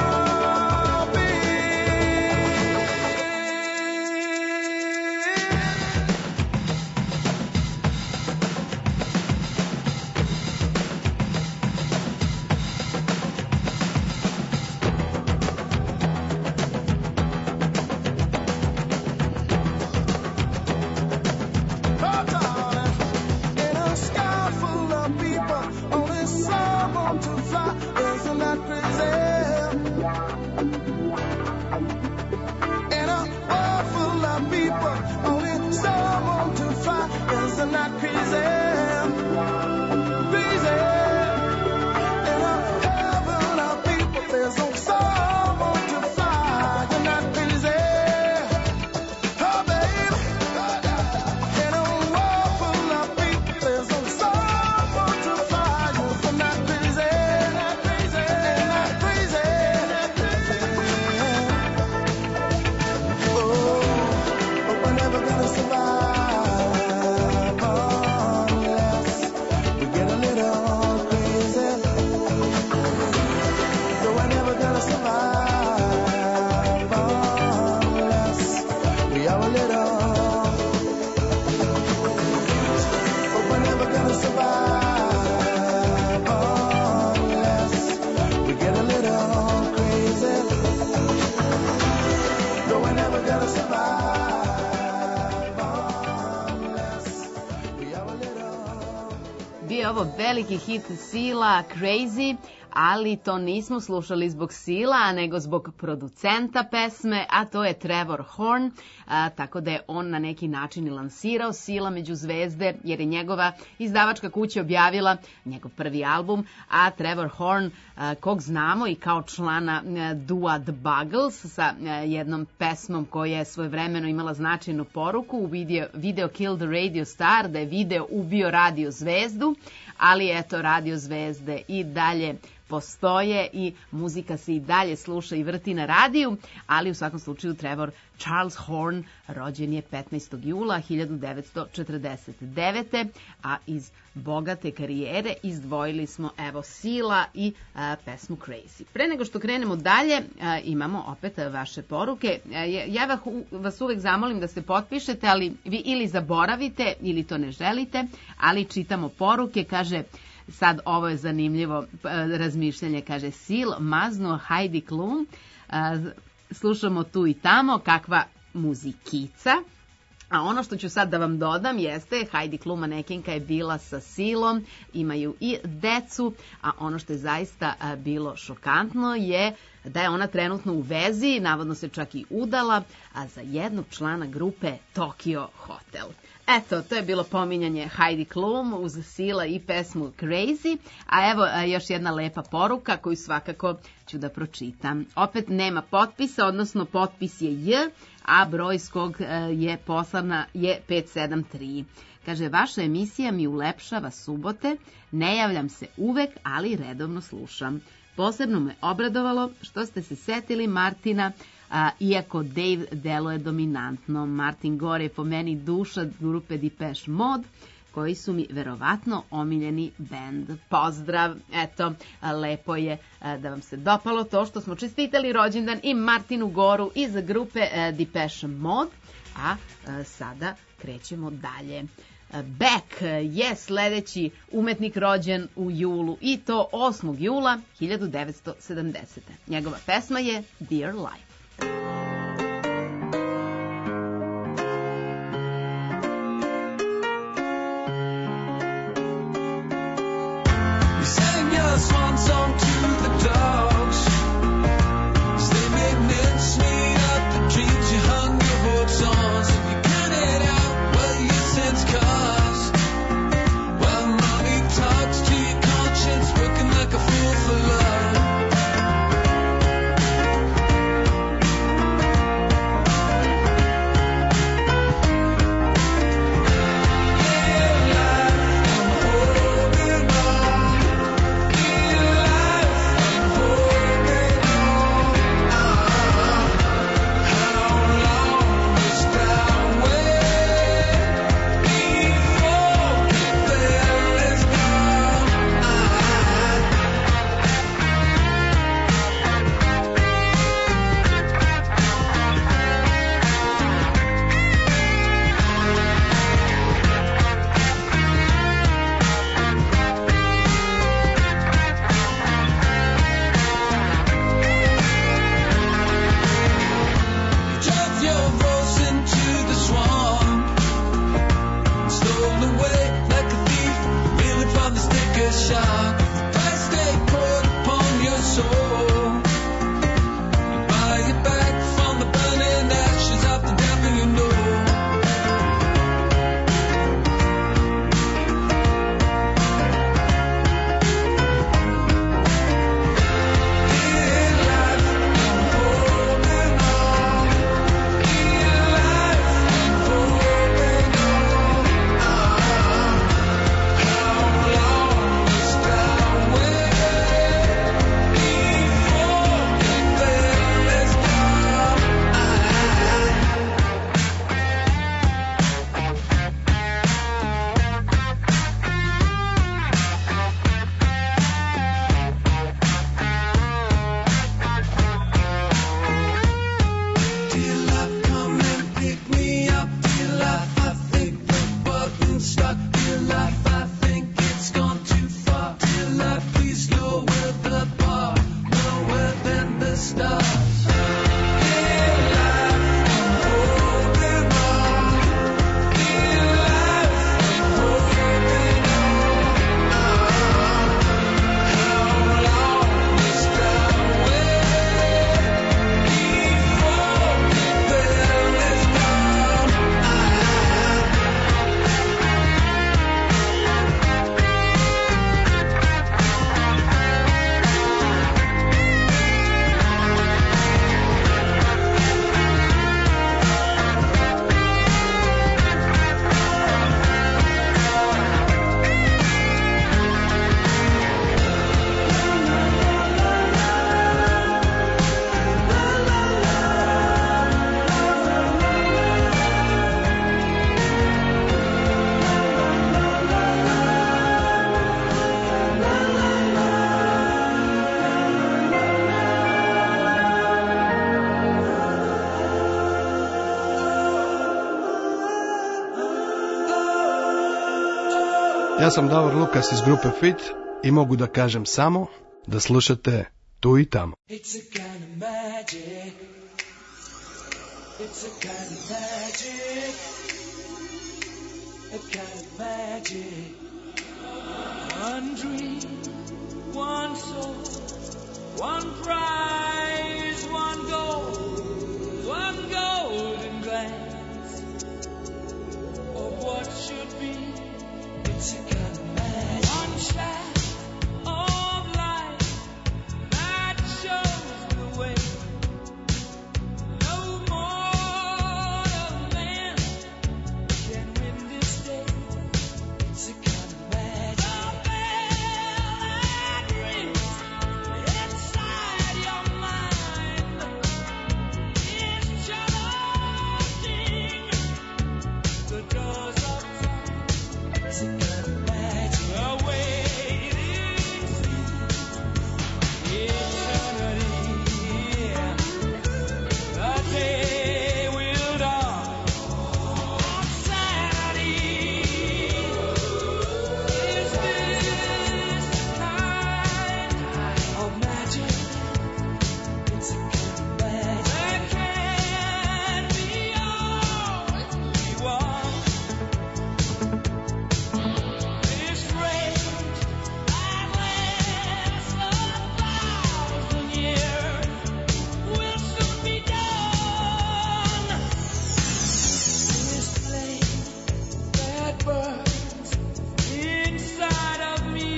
Ovo veliki hit Sila, Crazy, ali to nismo slušali zbog Sila, nego zbog producenta pesme, a to je Trevor Horn, tako da je on na neki način i lansirao Sila među zvezde, jer je njegova izdavačka kuća objavila njegov prvi album, a Trevor Horn, kog znamo i kao člana dua The Buggles, sa jednom pesmom koja je svojevremeno imala značajnu poruku, u video Kill the Radio Star, da je video ubio radio zvezdu, ali eto, radio zvezde i dalje postoje i muzika se i dalje sluša i vrti na radiju, ali u svakom slučaju Trevor Charles Horn rođen je 15. jula 1949. A iz bogate karijere izdvojili smo evo Sila i pesmu Crazy. Pre nego što krenemo dalje, imamo opet vaše poruke. Ja vas uvek zamolim da se potpišete, ali vi ili zaboravite ili to ne želite, ali čitamo poruke. Kaže Sad ovo je zanimljivo razmišljanje, kaže Sil, maznuo Heidi Klum, slušamo tu i tamo, kakva muzikica. A ono što ću sad da vam dodam jeste, Heidi Klum manekenka je bila sa Silom, imaju i decu, a ono što je zaista bilo šokantno je da je ona trenutno u vezi, navodno se čak i udala, a za jednog člana grupe Tokyo Hotel. Eto, to je bilo pominjanje Heidi Klum uz Sila i pesmu Crazy, a evo još jedna lepa poruka koju svakako ću da pročitam. Opet nema potpisa, odnosno potpis je J, a broj s kog je poslana je 573. Kaže, vaša emisija mi ulepšava subote, ne javljam se uvek, ali redovno slušam. Posebno me obradovalo što ste se setili Martina, iako Dave deluje dominantno. Martin Gore je po meni duša grupe Depeche Mode, koji su mi verovatno omiljeni bend. Pozdrav, eto, lepo je da vam se dopalo to što smo čestitali rođendan i Martinu Goru iz grupe Depeche Mode, a sada krećemo dalje. Beck je sledeći umetnik rođen u julu i to 8. jula 1970. Njegova pesma je Dear Life. You sang your swan song to the dogs. They made mincemeat of the dreams you hung your hopes on. So you counted out what your sins cost. While money talks to your conscience, working like a fool for love. Ja sam Davor Lukas iz grupe Fit i mogu da kažem samo da slušate Tu i tamo. It's a kind of magic. It's a kind of magic. A kind of magic. One dream, one soul, one prize, one golden glance of what should be. It's a kind of magic. One shaft of light that shows the way. No mortal man can win this day. It's a kind of magic. The bell that rings inside your mind is challenging the doors of time. It's a kind of magic. The waiting seems eternity. The day will dawn on Saturday. Is this kind of magic? It's a kind of magic. There can be only one. This rage that lasts 1,000 years will soon be done. This flame that burns inside of me,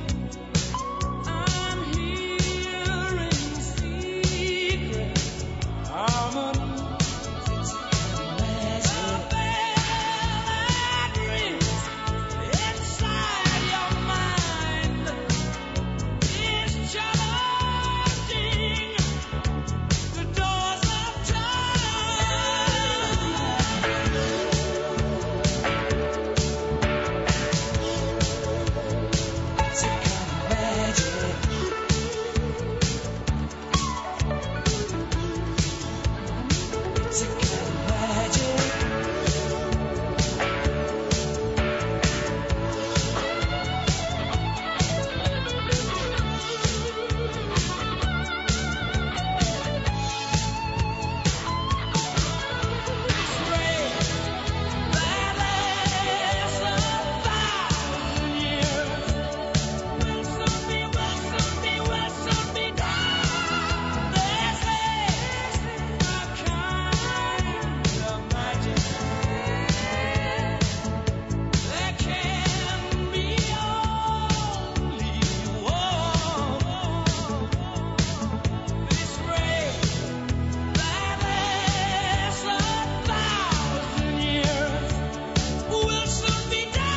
I'm hearing secret harmony. It's a kind of magic. The bell that rings inside your mind is challenging the doors of time. It's a kind of magic. It's a kind of magic. This rage that lasts 1,000 years will soon be done. This is a kind of magic. There can be only one. This rage that lasts 1,000 years will soon be done.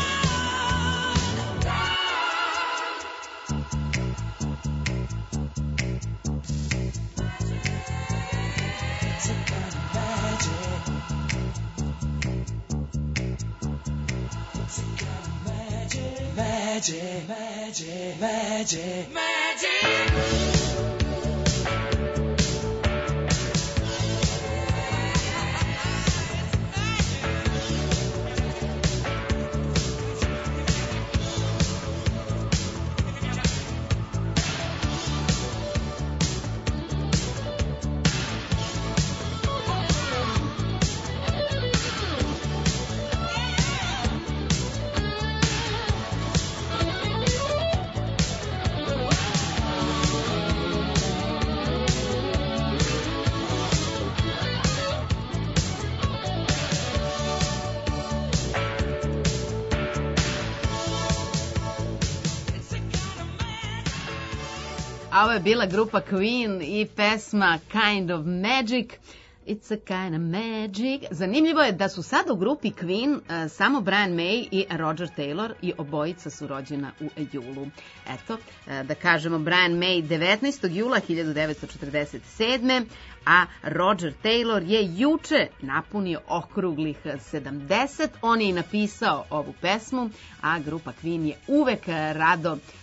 It's a kind of magic. It's a kind of magic. Magic, magic, magic, magic. A ovo je bila grupa Queen i pesma Kind of Magic. It's a kind of magic. Zanimljivo je da su sada u grupi Queen samo Brian May i Roger Taylor i obojica su rođena u julu. Eto, da kažemo Brian May 19. jula 1947. A Roger Taylor je juče napunio okruglih 70. On je i napisao ovu pesmu, a grupa Queen je uvek rado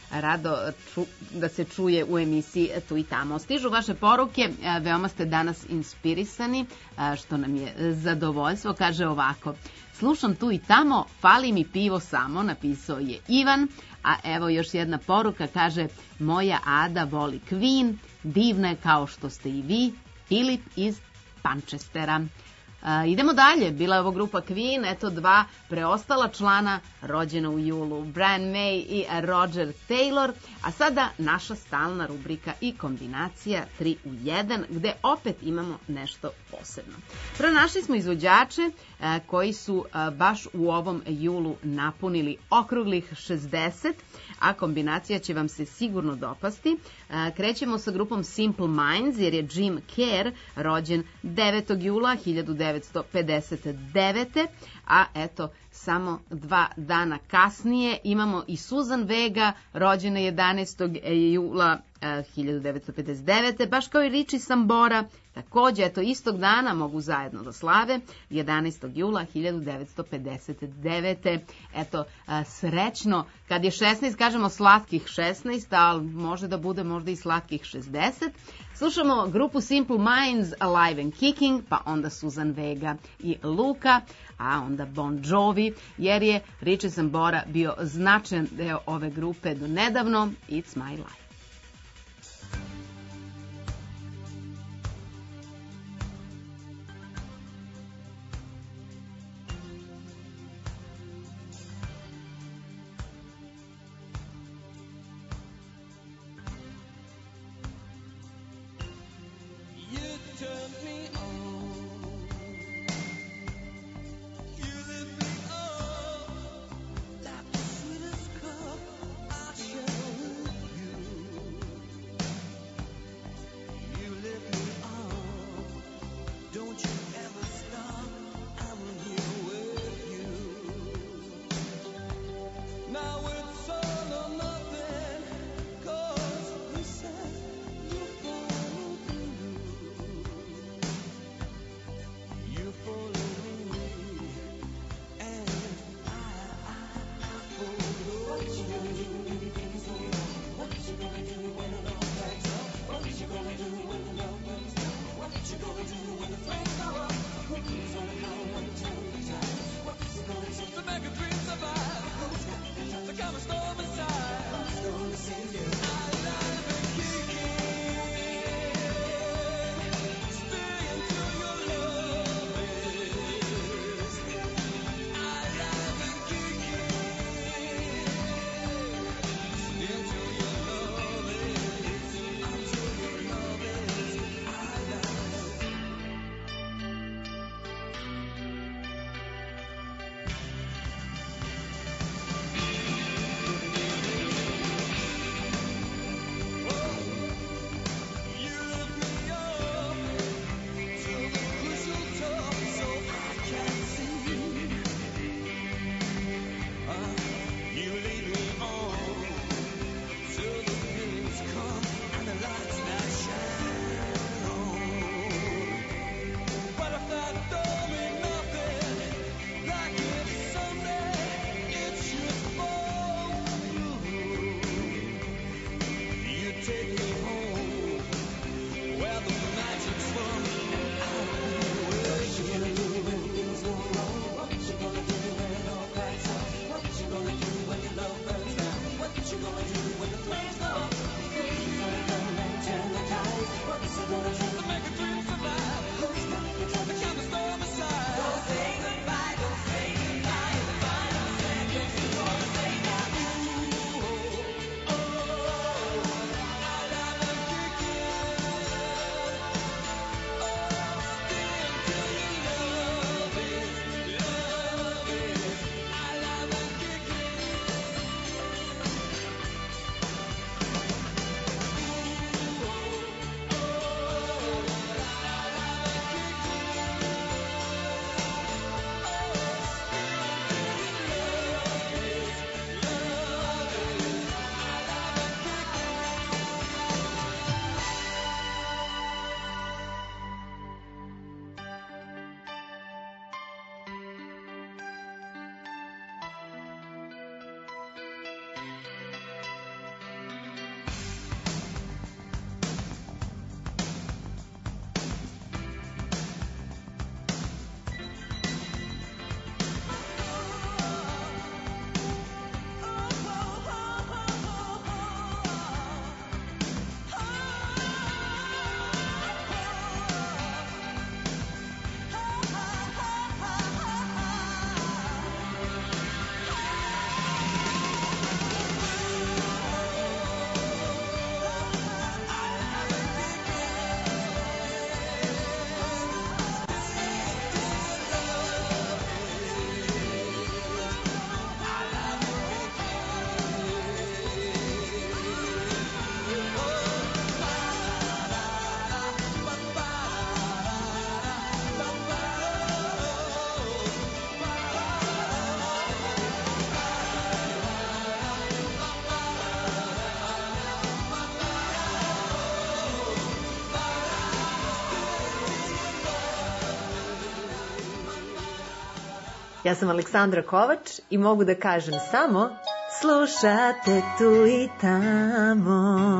rado da se čuje u emisiji Tu i tamo. Stižu vaše poruke, veoma ste danas inspirisani, što nam je zadovoljstvo. Kaže ovako: slušam Tu i tamo, fali mi pivo samo, napisao je Ivan. A evo još jedna poruka, kaže: moja Ada voli Queen, divna je kao što ste i vi, Filip iz Pančestera. Idemo dalje, bila je ovo grupa Queen, eto dva preostala člana rođena u julu, Brian May i Roger Taylor, a sada naša stalna rubrika i kombinacija 3 u 1, gde opet imamo nešto posebno. Pronašli smo izvođače koji su baš u ovom julu napunili okruglih 60, a kombinacija će vam se sigurno dopasti. Krećemo sa grupom Simple Minds, jer je Jim Kerr rođen 9. jula 1959. A eto, samo 2 dana kasnije imamo i Susan Vega, rođena 11. jula 1959. Baš kao i Richie Sambora, takođe, eto, istog dana mogu zajedno da slave, 11. jula 1959. Eto, srećno, kad je 16, kažemo slatkih 16, ali može da bude možda i slatkih 60. Slušamo grupu Simple Minds, Alive and Kicking, pa onda Susan Vega i Luka, a onda Bon Jovi, jer je Richie Sambora bio značajan deo ove grupe do nedavno. It's My Life. Like the sweetest cup I share with you. Ja sam Aleksandra Kovač i mogu da kažem samo slušate tu i tamo.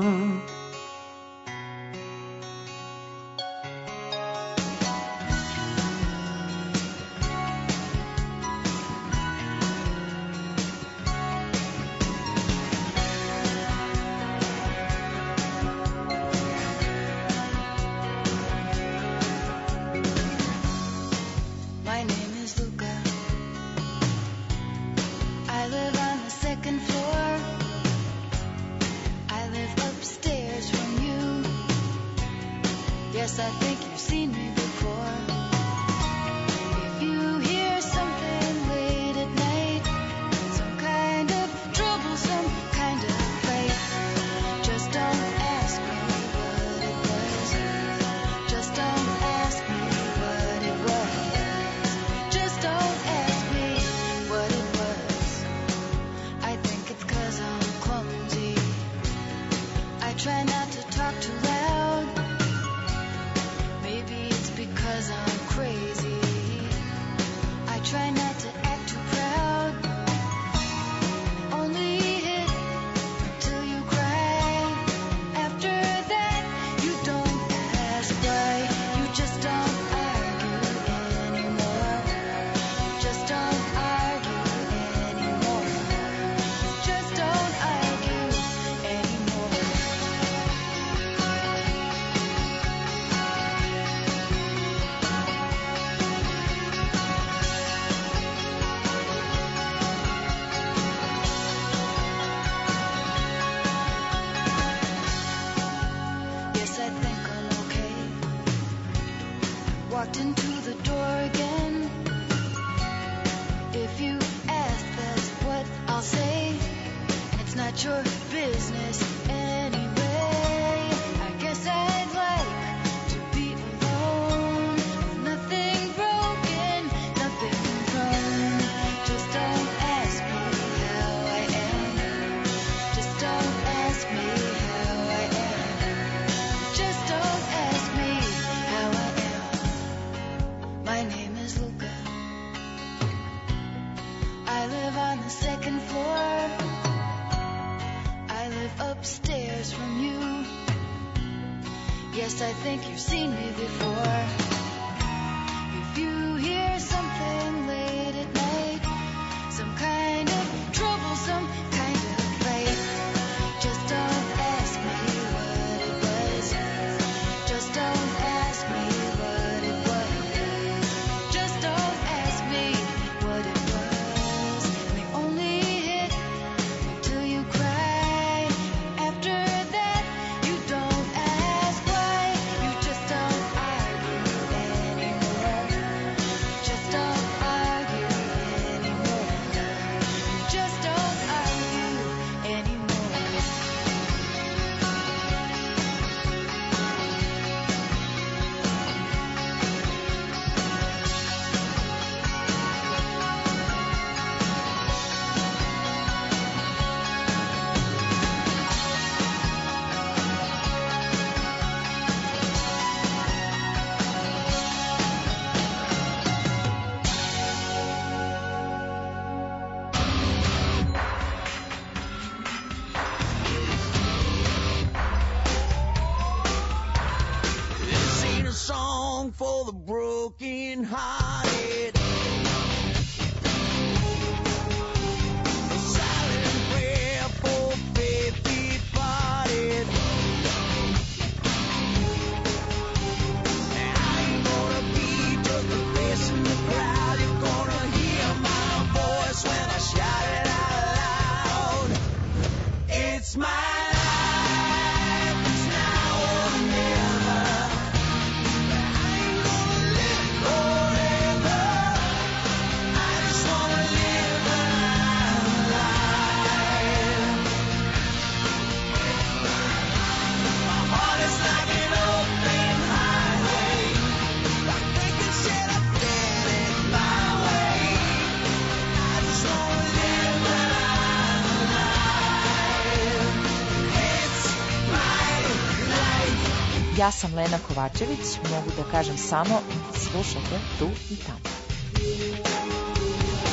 Ja sam Lena Kovačević, mogu da kažem samo slušajte tu i tamo.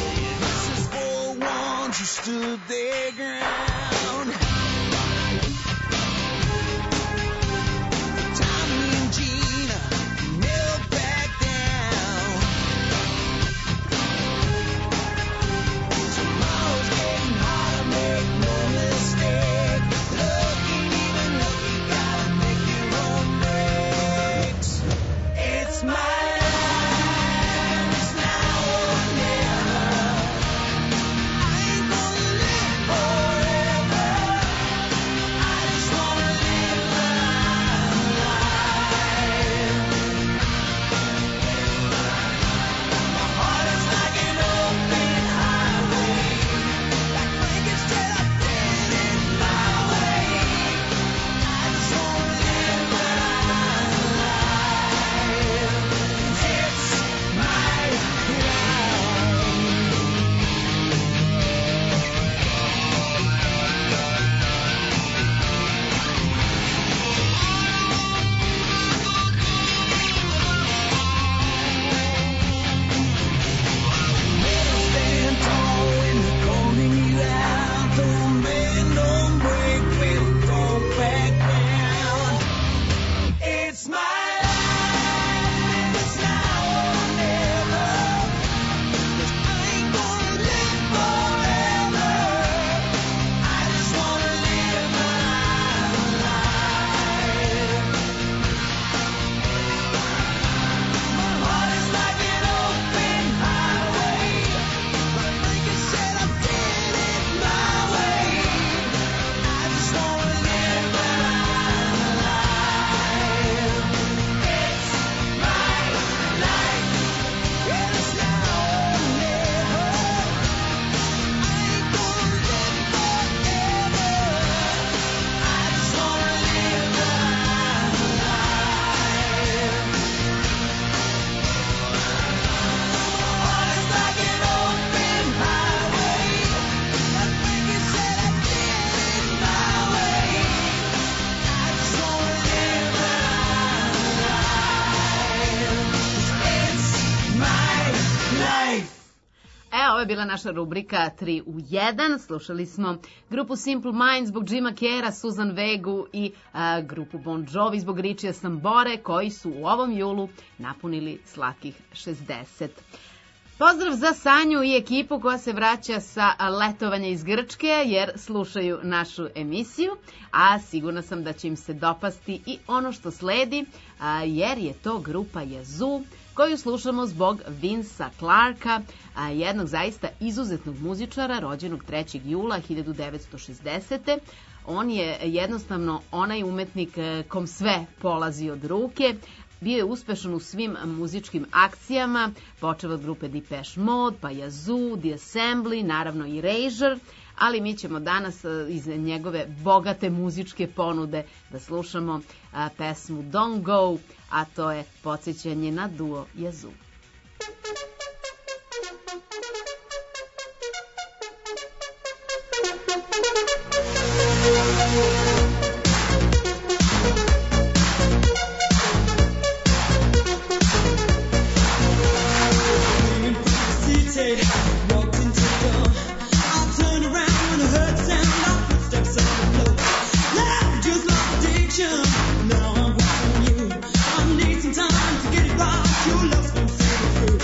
and she stood their ground. Tommy and Gina never back down. Tomorrow's getting harder, make no mistake. Look ain't even look, you gotta make your own breaks. It's my life, it's now or never. I ain't gonna live forever. I just wanna live my life. My heart is like an open highway. Like Frankenstein, I did it my way. I just wanna live my life. It's my stand tall when they're calling you out. Don't bend, don't break, baby, don't back down. It's my life, it's now or never. 'Cause I ain't gonna live forever. I just wanna live my life. My heart is like an open highway. Like Frankenstein, I did it my way. I just wanna live my life. It's my life. Yeah, it's now or never. I ain't gonna live forever. I just wanna live my life. My heart is like an open highway. Like Frankenstein, I did it my way. I just wanna live my life. It's my life. Ovo je bila naša rubrika 3 u 1. Slušali smo grupu Simple Minds zbog Jima Carreya, Susan Vegu i grupu Bon Jovi zbog Richija Sambore, koji su u ovom julu napunili slakih 60. Pozdrav za Sanju i ekipu koja se vraća sa letovanja iz Grčke jer slušaju našu emisiju, a sigurna sam da će im se dopasti i ono što sledi, jer je to grupa Yazoo, koju slušamo zbog Vincea Clarka, jednog zaista izuzetnog muzičara rođenog 3. jula 1960. On je jednostavno onaj umetnik kom sve polazi od ruke. Bio je uspešan u svim muzičkim akcijama, počeo od grupe Depeche Mode, pa Yazoo, The Assembly, naravno i Erasure, ali mi ćemo danas iz njegove bogate muzičke ponude da slušamo pesmu Don't Go, a to je podsjećanje na duo Yazoo. Walked into the door. I turned around when I heard the sound of footsteps on the floor. Love just like addiction. Now I'm watching you. I need some time to get it right. Your love's been feeling through.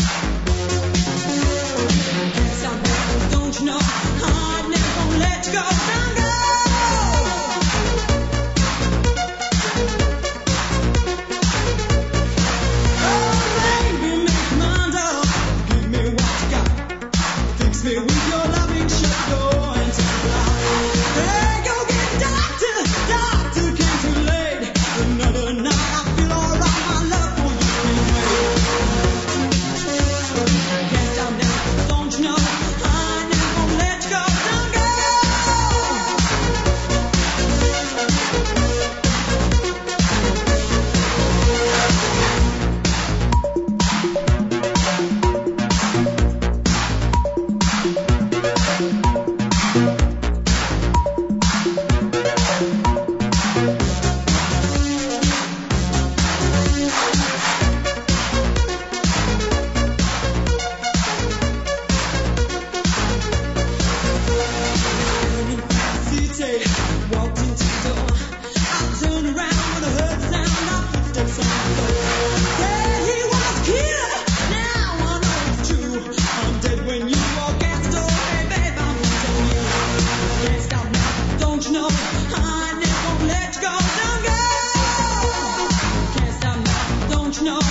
Yes, I know, don't you know? I'm never gonna let you go. Don't go. Oh, baby, make your mind up. Give me what you got. Fix me with your loving, shut the door and take it out. Hey, go get the doctor, doctor came too late. Another night I feel alright, my love for you ain't wait.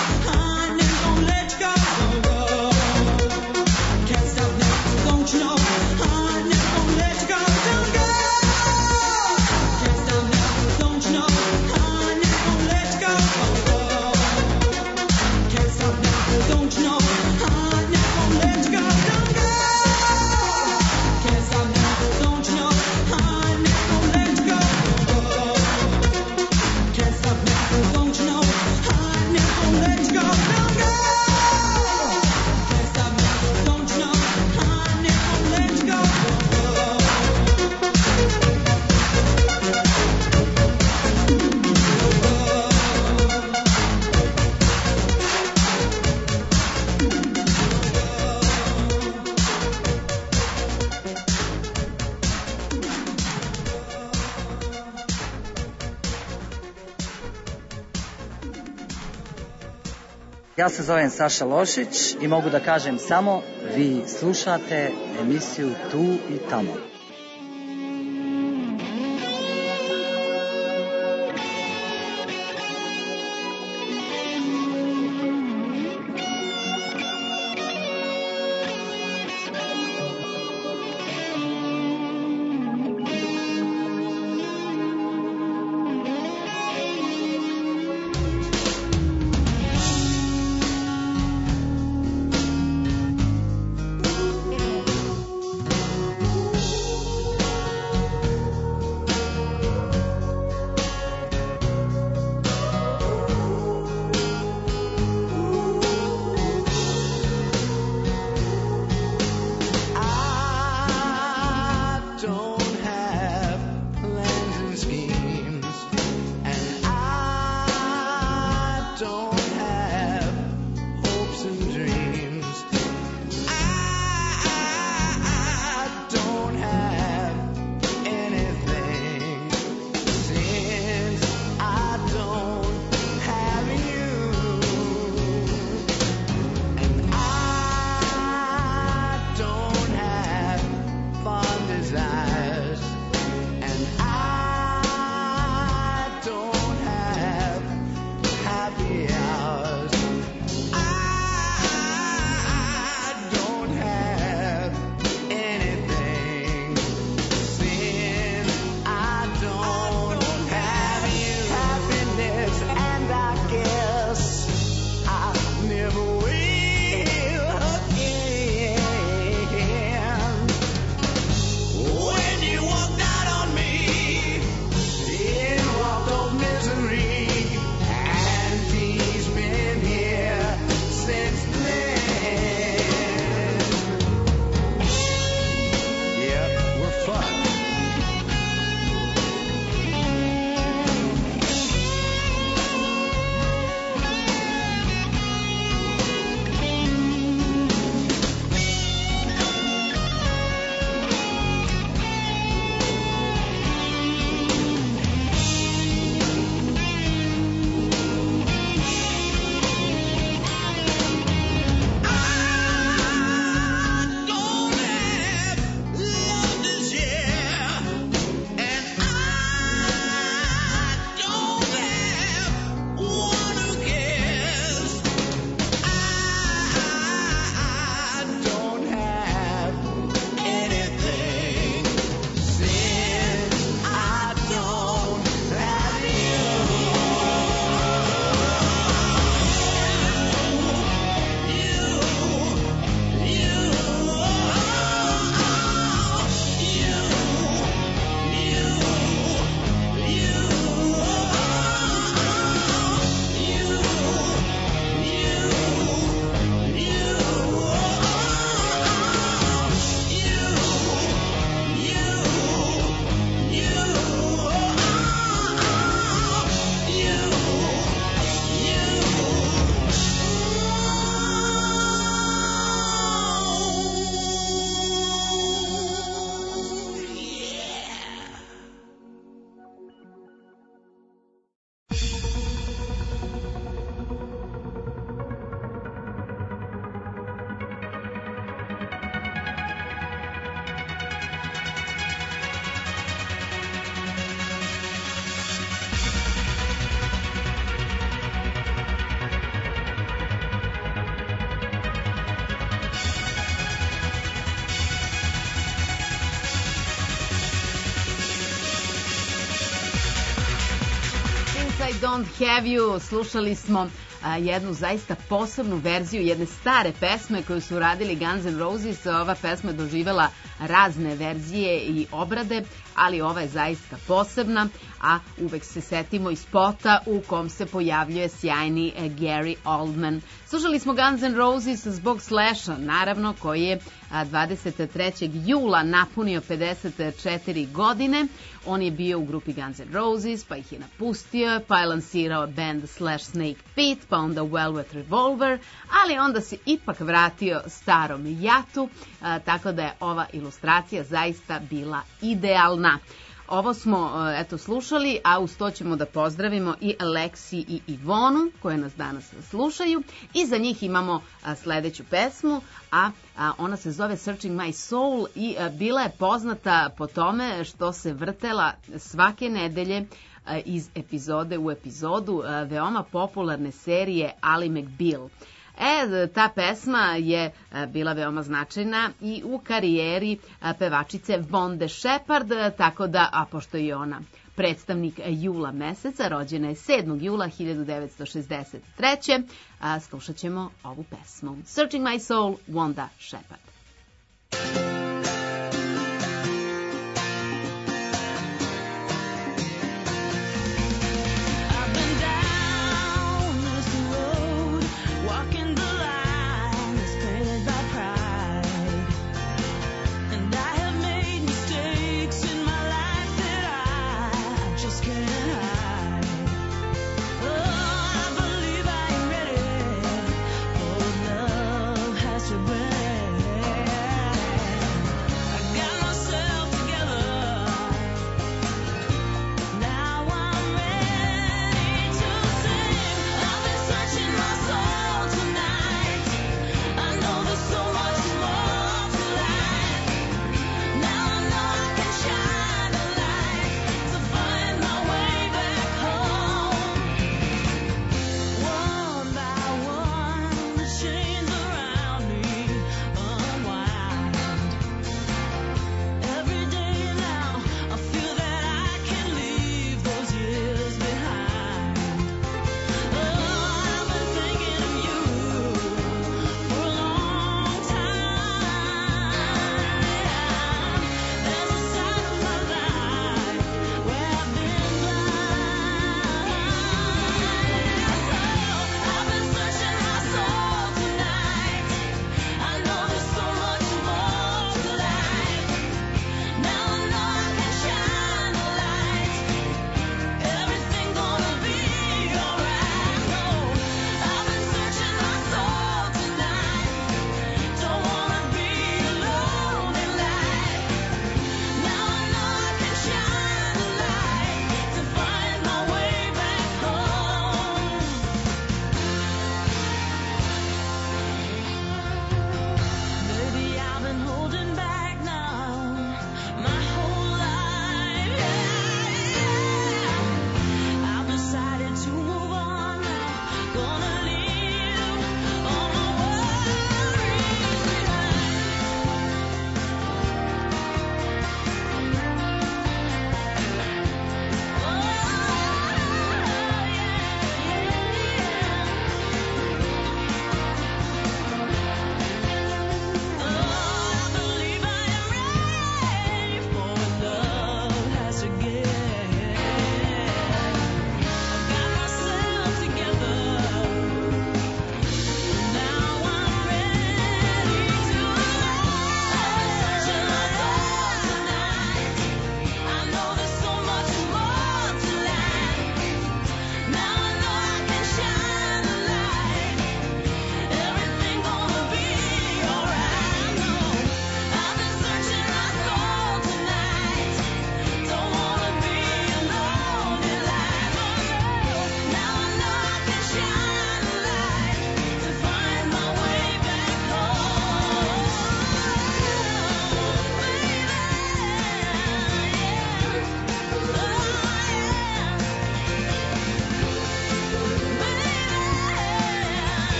Ja se zovem Saša Lošić i mogu da kažem samo vi slušate emisiju Tu i tamo. Don't Have You. Slušali smo jednu zaista posebnu verziju jedne stare pesme koju su uradili Guns N' Roses. Ova pesma je doživjela razne verzije i obrade, ali ova je zaista posebna, a uvek se setimo i spota u kom se pojavljuje sjajni Gary Oldman. Slušali smo Guns N' Roses zbog Slasha, naravno, koji je 23. jula napunio 54 godine. On je bio u grupi Guns N' Roses, pa ih je napustio, pa je lansirao band Slash Snake Pit, pa onda Velvet Revolver, ali onda se ipak vratio starom jatu, tako da je ova ilustracija zaista bila idealna. Ovo smo slušali, a uz to ćemo da pozdravimo i Aleksi i Ivonu koje nas danas slušaju i za njih imamo sledeću pesmu, a ona se zove Searching My Soul i bila je poznata po tome što se vrtela svake nedelje iz epizode u epizodu veoma popularne serije Ally McBeal. Ta pesma je bila veoma značajna i u karijeri pevačice Vonde Shepard, tako da, a pošto je ona predstavnik jula meseca, rođena je 7. jula 1963. Slušat ćemo ovu pesmu. Searching My Soul, Vonda Shepard. Has to break.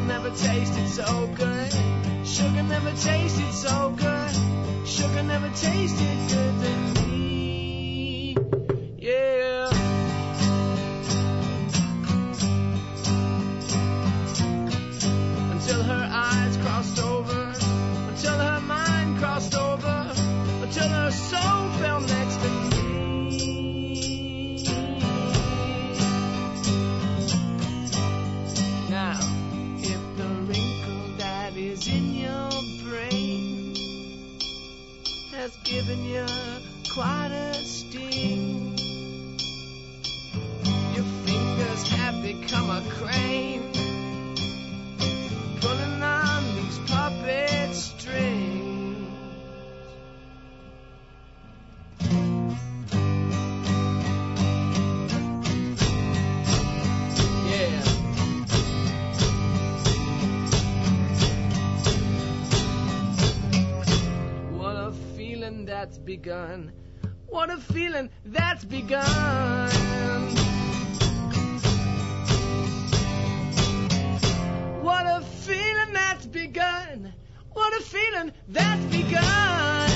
never tasted so good. Sugar never tasted so good. Sugar never tasted good than me. Yeah. Until her eyes crossed over, until her mind crossed over, until her soul fell next to me. Now, if the wrinkle that is in your brain has given you quite a sting, your fingers have become a crane, pulling on these puppet strings. Yeah. What a feeling that's begun. What a feeling that's begun. What a feeling that's begun. What a feeling that's begun.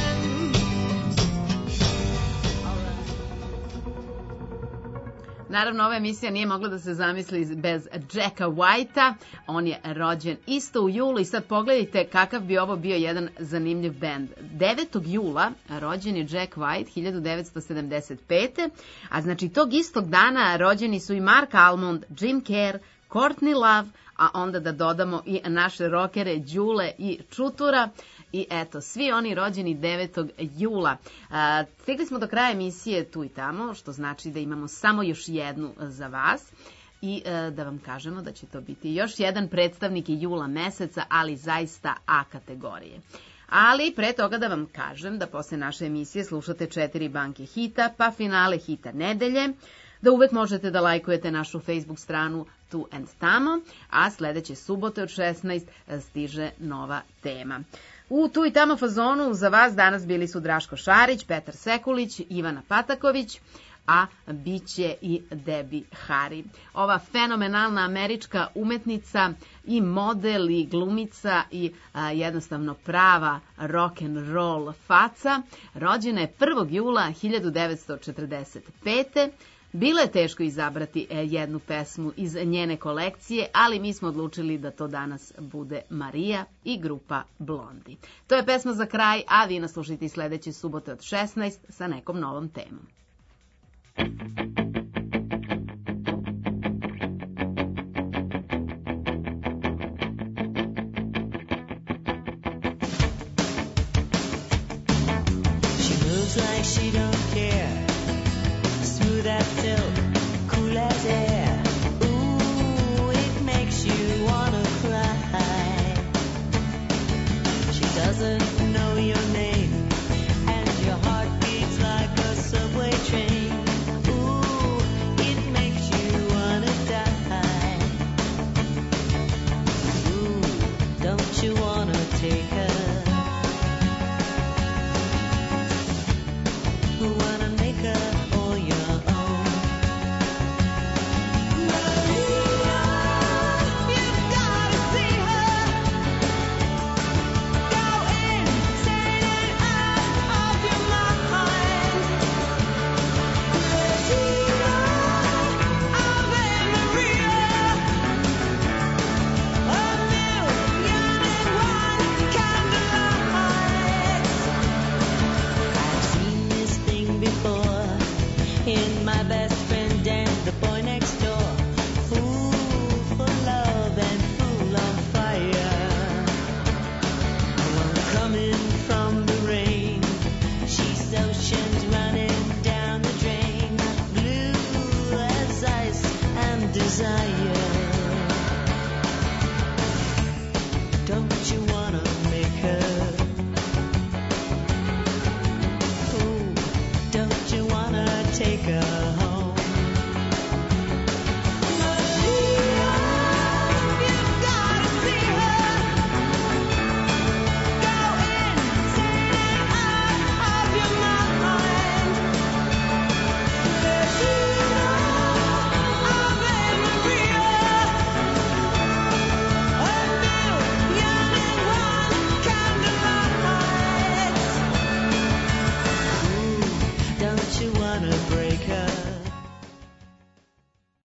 Naravno, ova emisija nije mogla da se zamisli bez Jacka Whitea. On je rođen isto u julu i sad pogledajte kakav bi ovo bio jedan zanimljiv bend. 9. jula rođen je Jack White 1975. A znači tog istog dana rođeni su i Mark Almond, Jim Kerr, Courtney Love, a onda da dodamo i naše rokere Đule i Čutura. I eto, svi oni rođeni 9. jula. Stigli smo do kraja emisije Tu i tamo, što znači da imamo samo još jednu za vas. I da vam kažemo da će to biti još jedan predstavnik jula meseca, ali zaista A kategorije. Ali pre toga da vam kažem da posle naše emisije slušate 4 banke hita, pa finale hita nedelje, da uvek možete da lajkujete našu Facebook stranu Tu and Tamo, a sledeće subote od 16 stiže nova tema. U Tu i tamo fazonu za vas danas bili su Draško Šarić, Petar Sekulić, Ivana Pataković, a bit će i Debbie Harry. Ova fenomenalna američka umetnica i model i glumica i jednostavno prava rock and roll faca, rođena je 1. jula 1945. Bilo je teško izabrati jednu pesmu iz njene kolekcije, ali mi smo odlučili da to danas bude Marija i grupa Blondi. To je pesma za kraj, a vi nas slušajte sledeće subote od 16 sa nekom novom temom. She moves like she don't care. Smooth as silk, cool as air. Ooh, it makes you wanna cry. She doesn't know your name, and your heart beats like a subway train. Ooh, it makes you wanna die. Ooh, don't you wanna take her? Wanna make her all your own. Maria, you've gotta see her. Go insane and out of your mind. Regina of Maria, a million and one candlelights. I've seen this thing before in my best friend and the boy next door. Fool for love and fool on fire. One coming from the rain. She's oceans running down the drain. Blue as ice and desire.